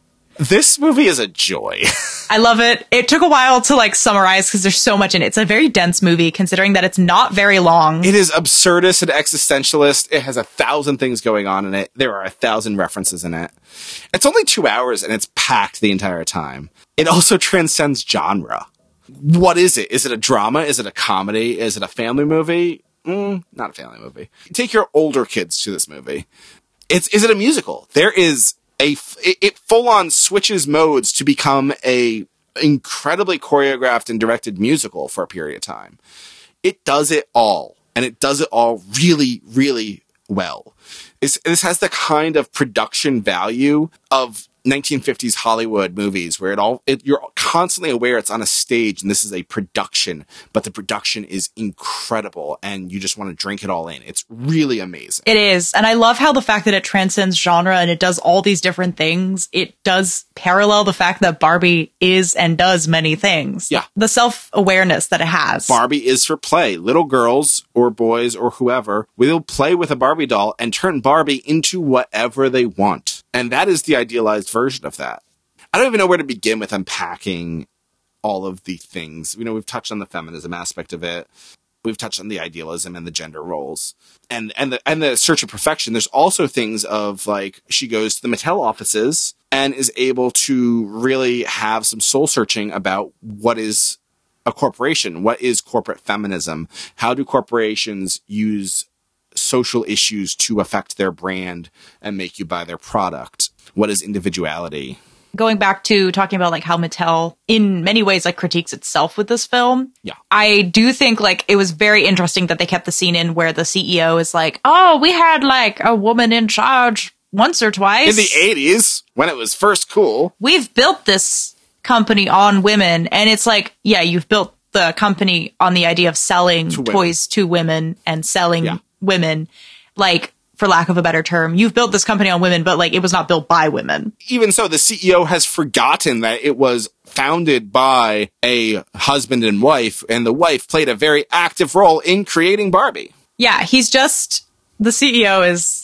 this movie is a joy. I love it. It took a while to like summarize because there's so much in it. It's a very dense movie considering that it's not very long. It is absurdist and existentialist. It has a thousand things going on in it. There are a thousand references in it. It's only two hours and it's packed the entire time. It also transcends genre. What is it? Is it a drama? Is it a comedy? Is it a family movie? Mm, not a family movie. Take your older kids to this movie. It's, is it a musical? There is A, it, it full on switches modes to become a incredibly choreographed and directed musical for a period of time. It does it all, and it does it all really, really well. It's, this has the kind of production value of nineteen fifties Hollywood movies where it all, it, you're constantly aware it's on a stage and this is a production, but the production is incredible and you just want to drink it all in. It's really amazing. It is. And I love how the fact that it transcends genre and it does all these different things, it does parallel the fact that Barbie is and does many things. Yeah. The self-awareness that it has. Barbie is for play. Little girls or boys or whoever will play with a Barbie doll and turn Barbie into whatever they want. And that is the idealized version of that. I don't even know where to begin with unpacking all of the things. You know, we've touched on the feminism aspect of it. We've touched on the idealism and the gender roles and, and the, and the search of perfection. There's also things of like, she goes to the Mattel offices and is able to really have some soul searching about what is a corporation. What is corporate feminism? How do corporations use social issues to affect their brand and make you buy their product? What is individuality? Going back to talking about like how Mattel in many ways like critiques itself with this film. Yeah. I do think like it was very interesting that they kept the scene in where the C E O is like, oh, we had like a woman in charge once or twice. In the eighties, when it was first cool. We've built this company on women. And it's like, yeah, you've built the company on the idea of selling to toys to women and selling yeah. women, like, for lack of a better term. You've built this company on women, but like it was not built by women. Even so, the C E O has forgotten that it was founded by a husband and wife, and the wife played a very active role in creating Barbie. Yeah, he's just, the C E O is...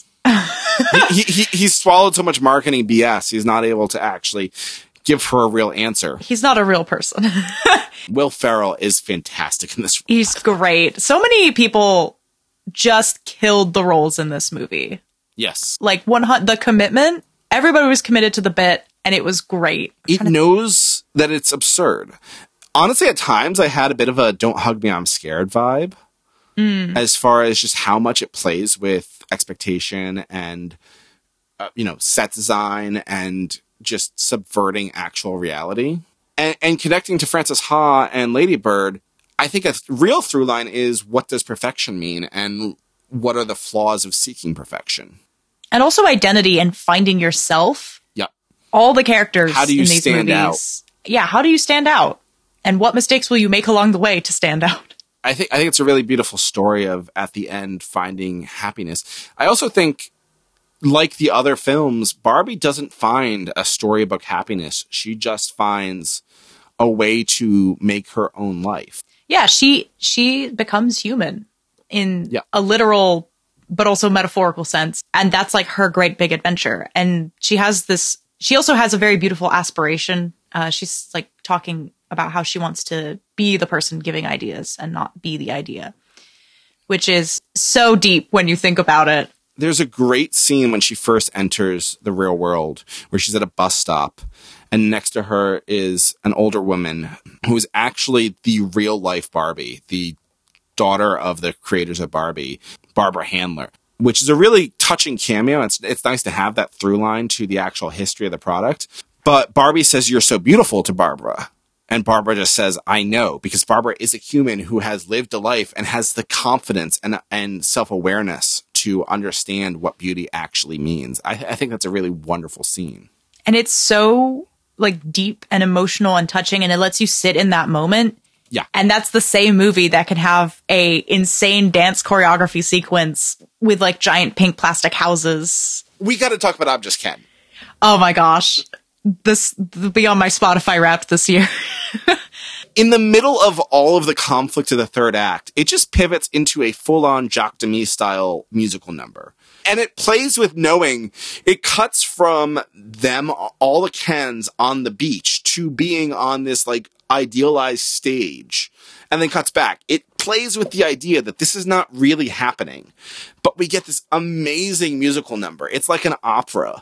he, he, he, he's swallowed so much marketing B S, he's not able to actually give her a real answer. He's not a real person. Will Ferrell is fantastic in this. He's great. So many people just killed the roles in this movie. Yes. Like one, the commitment, everybody was committed to the bit and it was great. It knows that it's absurd. Honestly, at times I had a bit of a don't hug me, I'm scared vibe. Mm. As far as just how much it plays with expectation and, uh, you know, set design and just subverting actual reality. And, and connecting to Frances Ha and Lady Bird, I think a th- real through line is what does perfection mean and what are the flaws of seeking perfection? And also identity and finding yourself. Yeah. All the characters how do you in these stand movies. Out? Yeah, how do you stand out? And what mistakes will you make along the way to stand out? I think I think it's a really beautiful story of at the end finding happiness. I also think, like the other films, Barbie doesn't find a storybook happiness. She just finds a way to make her own life. Yeah, she she becomes human in yeah. a literal but also metaphorical sense. And that's like her great big adventure. And she has this, she also has a very beautiful aspiration. Uh, she's like talking about how she wants to be the person giving ideas and not be the idea, which is so deep when you think about it. There's a great scene when she first enters the real world where she's at a bus stop and next to her is an older woman who is actually the real life Barbie, the daughter of the creators of Barbie, Barbara Handler, which is a really touching cameo. It's, it's nice to have that through line to the actual history of the product. But Barbie says, "You're so beautiful" to Barbara. And Barbara just says, "I know," because Barbara is a human who has lived a life and has the confidence and, and self-awareness to understand what beauty actually means. I, I think that's a really wonderful scene. And it's so like deep and emotional and touching, and it lets you sit in that moment. Yeah. And that's the same movie that can have a insane dance choreography sequence with like giant pink plastic houses. We got to talk about I'm Just Ken. Oh my gosh. This will be on my Spotify Wrapped this year. In the middle of all of the conflict of the third act, it just pivots into a full-on Jacques Demy style musical number. And it plays with knowing it cuts from them, all the Kens on the beach, to being on this like idealized stage, and then cuts back. It plays with the idea that this is not really happening, but we get this amazing musical number. It's like an opera.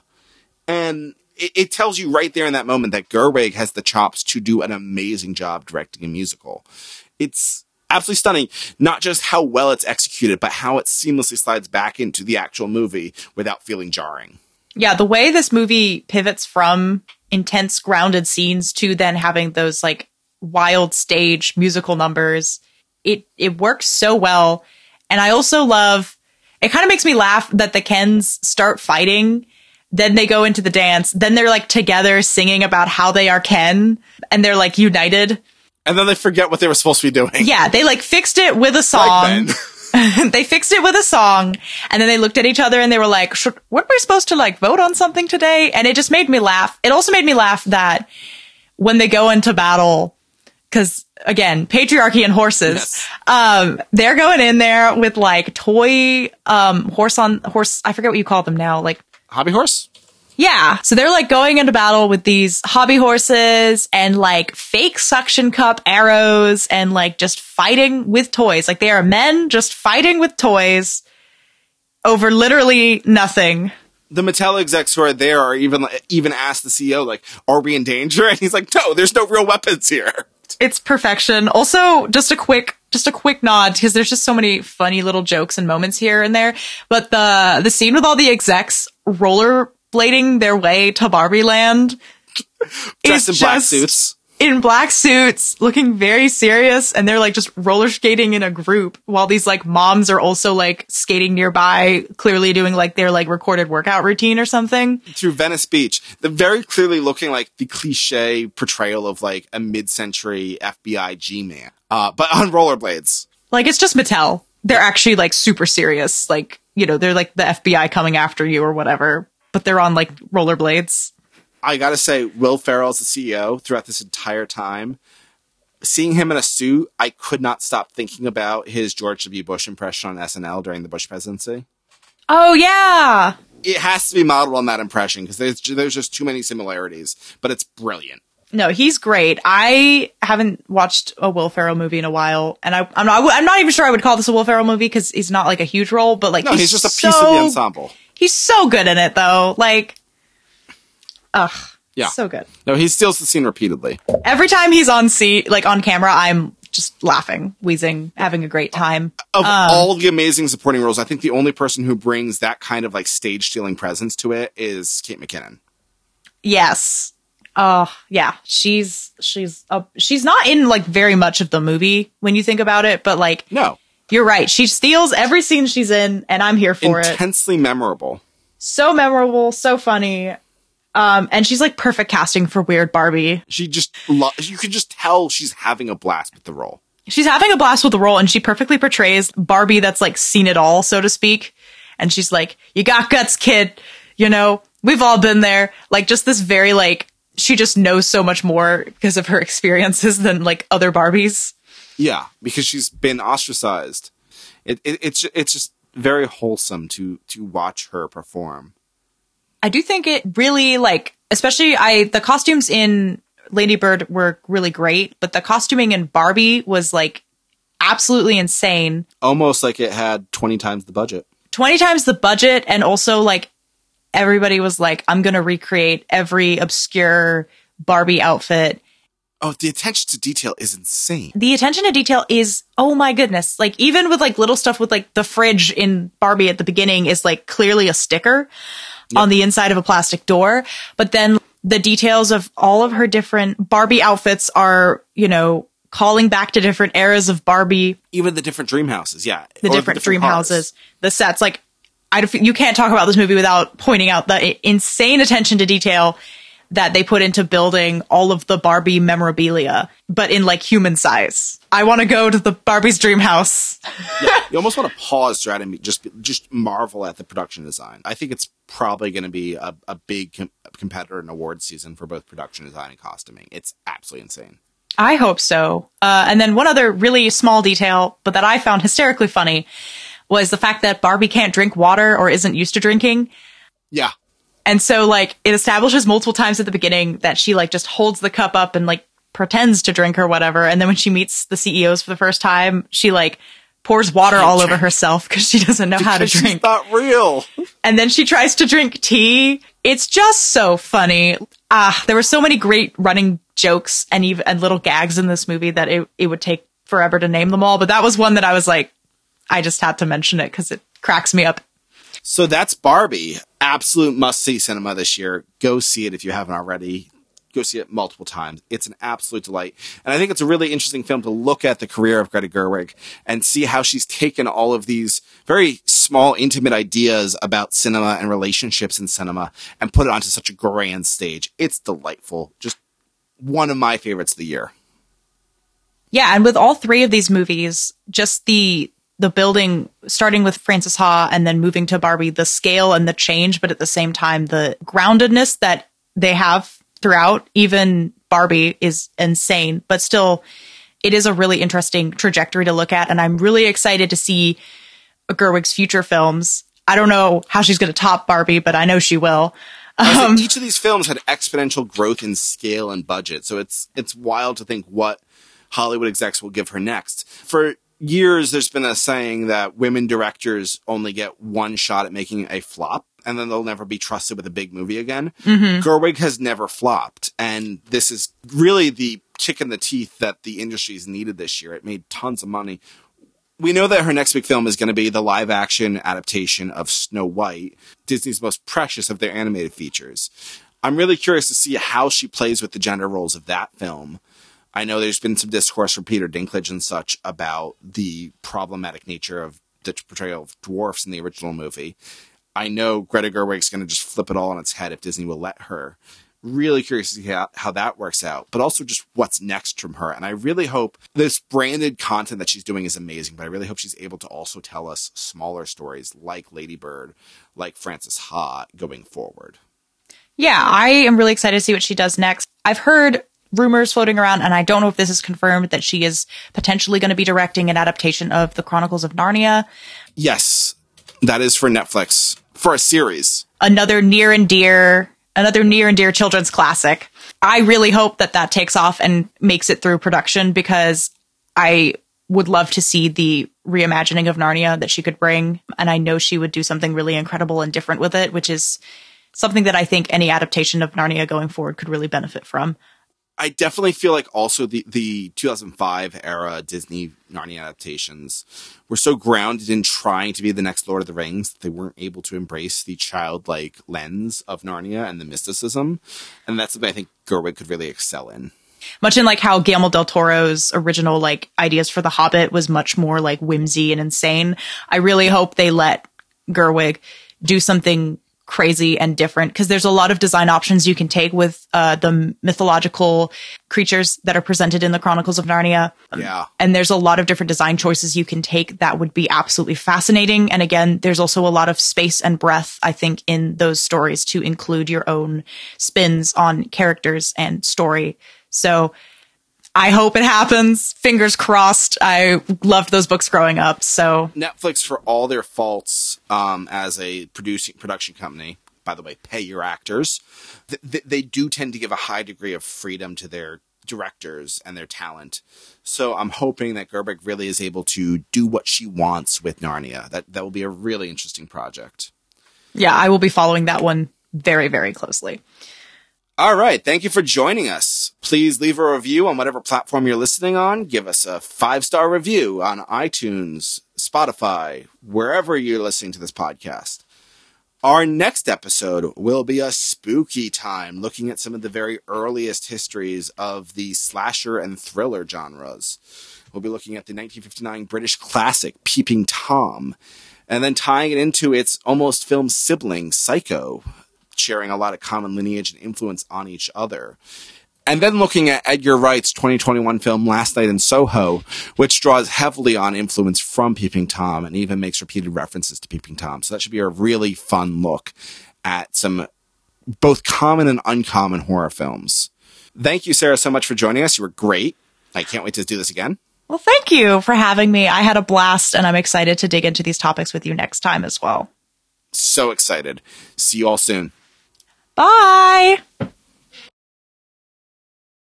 And it, it tells you right there in that moment that Gerwig has the chops to do an amazing job directing a musical. It's absolutely stunning, not just how well it's executed, but how it seamlessly slides back into the actual movie without feeling jarring. Yeah, the way this movie pivots from intense grounded scenes to then having those like wild stage musical numbers, it it works so well. And I also love, it kind of makes me laugh that the Kens start fighting, then they go into the dance, then they're like together singing about how they are Ken, and they're like united. And then they forget what they were supposed to be doing. Yeah, they like fixed it with a song. They fixed it with a song, and then they looked at each other and they were like, Should, weren't we supposed to like vote on something today? And it just made me laugh. It also made me laugh that when they go into battle, because again, patriarchy and horses, yes. um, they're going in there with like toy, um, horse on horse. I forget what you call them now. Like hobby horse? Yeah. So they're like going into battle with these hobby horses and like fake suction cup arrows and like just fighting with toys. Like they are men just fighting with toys over literally nothing. The Mattel execs who are there are even, even asked the C E O, like, are we in danger? And he's like, no, there's no real weapons here. It's perfection. Also, just a quick, just a quick nod, because there's just so many funny little jokes and moments here and there. But the, the scene with all the execs roller blading their way to Barbie Land dressed in black suits. In black suits, looking very serious, and they're like just roller skating in a group while these like moms are also like skating nearby, clearly doing like their like recorded workout routine or something. Through Venice Beach. The very clearly looking like the cliche portrayal of like a mid-century F B I G-man. Uh, but on rollerblades. Like it's just Mattel. They're actually like super serious. Like, you know, they're like the F B I coming after you or whatever, but they're on like rollerblades. I gotta say, Will Ferrell as the C E O throughout this entire time, seeing him in a suit, I could not stop thinking about his George W. Bush impression on S N L during the Bush presidency. Oh, yeah. It has to be modeled on that impression because there's, there's just too many similarities, but it's brilliant. No, he's great. I haven't watched a Will Ferrell movie in a while, and I, I'm not. I'm not even sure I would call this a Will Ferrell movie because he's not like a huge role, but like no, he's, he's just a so, piece of the ensemble. He's so good in it, though. Like, ugh, yeah, so good. No, he steals the scene repeatedly. Every time he's on seat, like on camera, I'm just laughing, wheezing, having a great time. Of um, all the amazing supporting roles, I think the only person who brings that kind of like stage stealing presence to it is Kate McKinnon. Yes. Oh, yeah. She's, she's, uh, she's not in like very much of the movie when you think about it, but like, no, you're right. She steals every scene she's in, and I'm here for Intensely it. Intensely memorable. So memorable, so funny. Um, and she's like perfect casting for Weird Barbie. She just, lo- you can just tell she's having a blast with the role. She's having a blast with the role, and she perfectly portrays Barbie that's like seen it all, so to speak. And she's like, you got guts, kid. You know, we've all been there. Like just this very like, she just knows so much more because of her experiences than like other Barbies. Yeah, because she's been ostracized. It, it, it's it's just very wholesome to to watch her perform. I do think it really like, especially I the costumes in Lady Bird were really great, but the costuming in Barbie was like absolutely insane. Almost like it had twenty times the budget. twenty times the budget, and also like everybody was like, I'm going to recreate every obscure Barbie outfit. Oh, the attention to detail is insane. The attention to detail is, oh my goodness. Like even with like little stuff with like the fridge in Barbie at the beginning is like clearly a sticker yep. on the inside of a plastic door. But then the details of all of her different Barbie outfits are, you know, calling back to different eras of Barbie. Even the different dream houses. Yeah. The different, the different dream cars. houses, the sets, like I, you can't talk about this movie without pointing out the insane attention to detail that they put into building all of the Barbie memorabilia, but in like human size. I want to go to the Barbie's dream house. Yeah, you almost want to pause throughout and just just marvel at the production design. I think it's probably going to be a, a big com- competitor in awards season for both production design and costuming. It's absolutely insane. I hope so. Uh, and then one other really small detail, but that I found hysterically funny, was the fact that Barbie can't drink water or isn't used to drinking. Yeah. And so, like, it establishes multiple times at the beginning that she, like, just holds the cup up and, like, pretends to drink or whatever. And then when she meets the C E Os for the first time, she, like, pours water all over herself because she doesn't know how to drink. She's not real. And then she tries to drink tea. It's just so funny. Ah, there were so many great running jokes and even and little gags in this movie that it, it would take forever to name them all. But that was one that I was like, I just had to mention it because it cracks me up. So that's Barbie. Absolute must-see cinema this year. Go see it if you haven't already. Go see it multiple times. It's an absolute delight. And I think it's a really interesting film to look at the career of Greta Gerwig and see how she's taken all of these very small, intimate ideas about cinema and relationships in cinema and put it onto such a grand stage. It's delightful. Just one of my favorites of the year. Yeah, and with all three of these movies, just the the building, starting with Frances Ha and then moving to Barbie, the scale and the change, but at the same time, the groundedness that they have throughout, even Barbie, is insane. But still, it is a really interesting trajectory to look at. And I'm really excited to see Gerwig's future films. I don't know how she's going to top Barbie, but I know she will. Um, each of these films had exponential growth in scale and budget. So it's it's wild to think what Hollywood execs will give her next. For years, there's been a saying that women directors only get one shot at making a flop, and then they'll never be trusted with a big movie again. Mm-hmm. Gerwig has never flopped, and this is really the kick in the teeth that the industry's needed this year. It made tons of money. We know that her next big film is going to be the live-action adaptation of Snow White, Disney's most precious of their animated features. I'm really curious to see how she plays with the gender roles of that film. I know there's been some discourse from Peter Dinklage and such about the problematic nature of the portrayal of dwarfs in the original movie. I know Greta Gerwig's going to just flip it all on its head if Disney will let her. Really curious to see how, how that works out, but also just what's next from her. And I really hope this branded content that she's doing is amazing, but I really hope she's able to also tell us smaller stories like Lady Bird, like Frances Ha going forward. Yeah, I am really excited to see what she does next. I've heard rumors floating around, and I don't know if this is confirmed, that she is potentially going to be directing an adaptation of The Chronicles of Narnia. Yes, that is for Netflix, for a series. Another near and dear, another near and dear children's classic. I really hope that that takes off and makes it through production, because I would love to see the reimagining of Narnia that she could bring. And I know she would do something really incredible and different with it, which is something that I think any adaptation of Narnia going forward could really benefit from. I definitely feel like also the, the two thousand five era Disney Narnia adaptations were so grounded in trying to be the next Lord of the Rings that they weren't able to embrace the childlike lens of Narnia and the mysticism. And that's something I think Gerwig could really excel in. Much in like how Guillermo del Toro's original like ideas for The Hobbit was much more like whimsy and insane. I really hope they let Gerwig do something crazy and different, because there's a lot of design options you can take with uh, the mythological creatures that are presented in the Chronicles of Narnia. Yeah. And there's a lot of different design choices you can take that would be absolutely fascinating. And again, there's also a lot of space and breadth, I think, in those stories to include your own spins on characters and story. So I hope it happens. Fingers crossed. I loved those books growing up. So Netflix, for all their faults um, as a producing production company, by the way, pay your actors. Th- th- they do tend to give a high degree of freedom to their directors and their talent. So I'm hoping that Gerwig really is able to do what she wants with Narnia. That that will be a really interesting project. Yeah, I will be following that one very, very closely. All right. Thank you for joining us. Please leave a review on whatever platform you're listening on. Give us a five-star review on iTunes, Spotify, wherever you're listening to this podcast. Our next episode will be a spooky time, looking at some of the very earliest histories of the slasher and thriller genres. We'll be looking at the nineteen fifty-nine British classic, Peeping Tom, and then tying it into its almost film sibling, Psycho. sharing a lot of common lineage and influence on each other. And then looking at Edgar Wright's twenty twenty-one film Last Night in Soho, which draws heavily on influence from Peeping Tom and even makes repeated references to Peeping Tom. So that should be a really fun look at some both common and uncommon horror films. Thank you, Sarah, so much for joining us. You were great. I can't wait to do this again. Well, thank you for having me. I had a blast, and I'm excited to dig into these topics with you next time as well. So excited. See you all soon. Bye.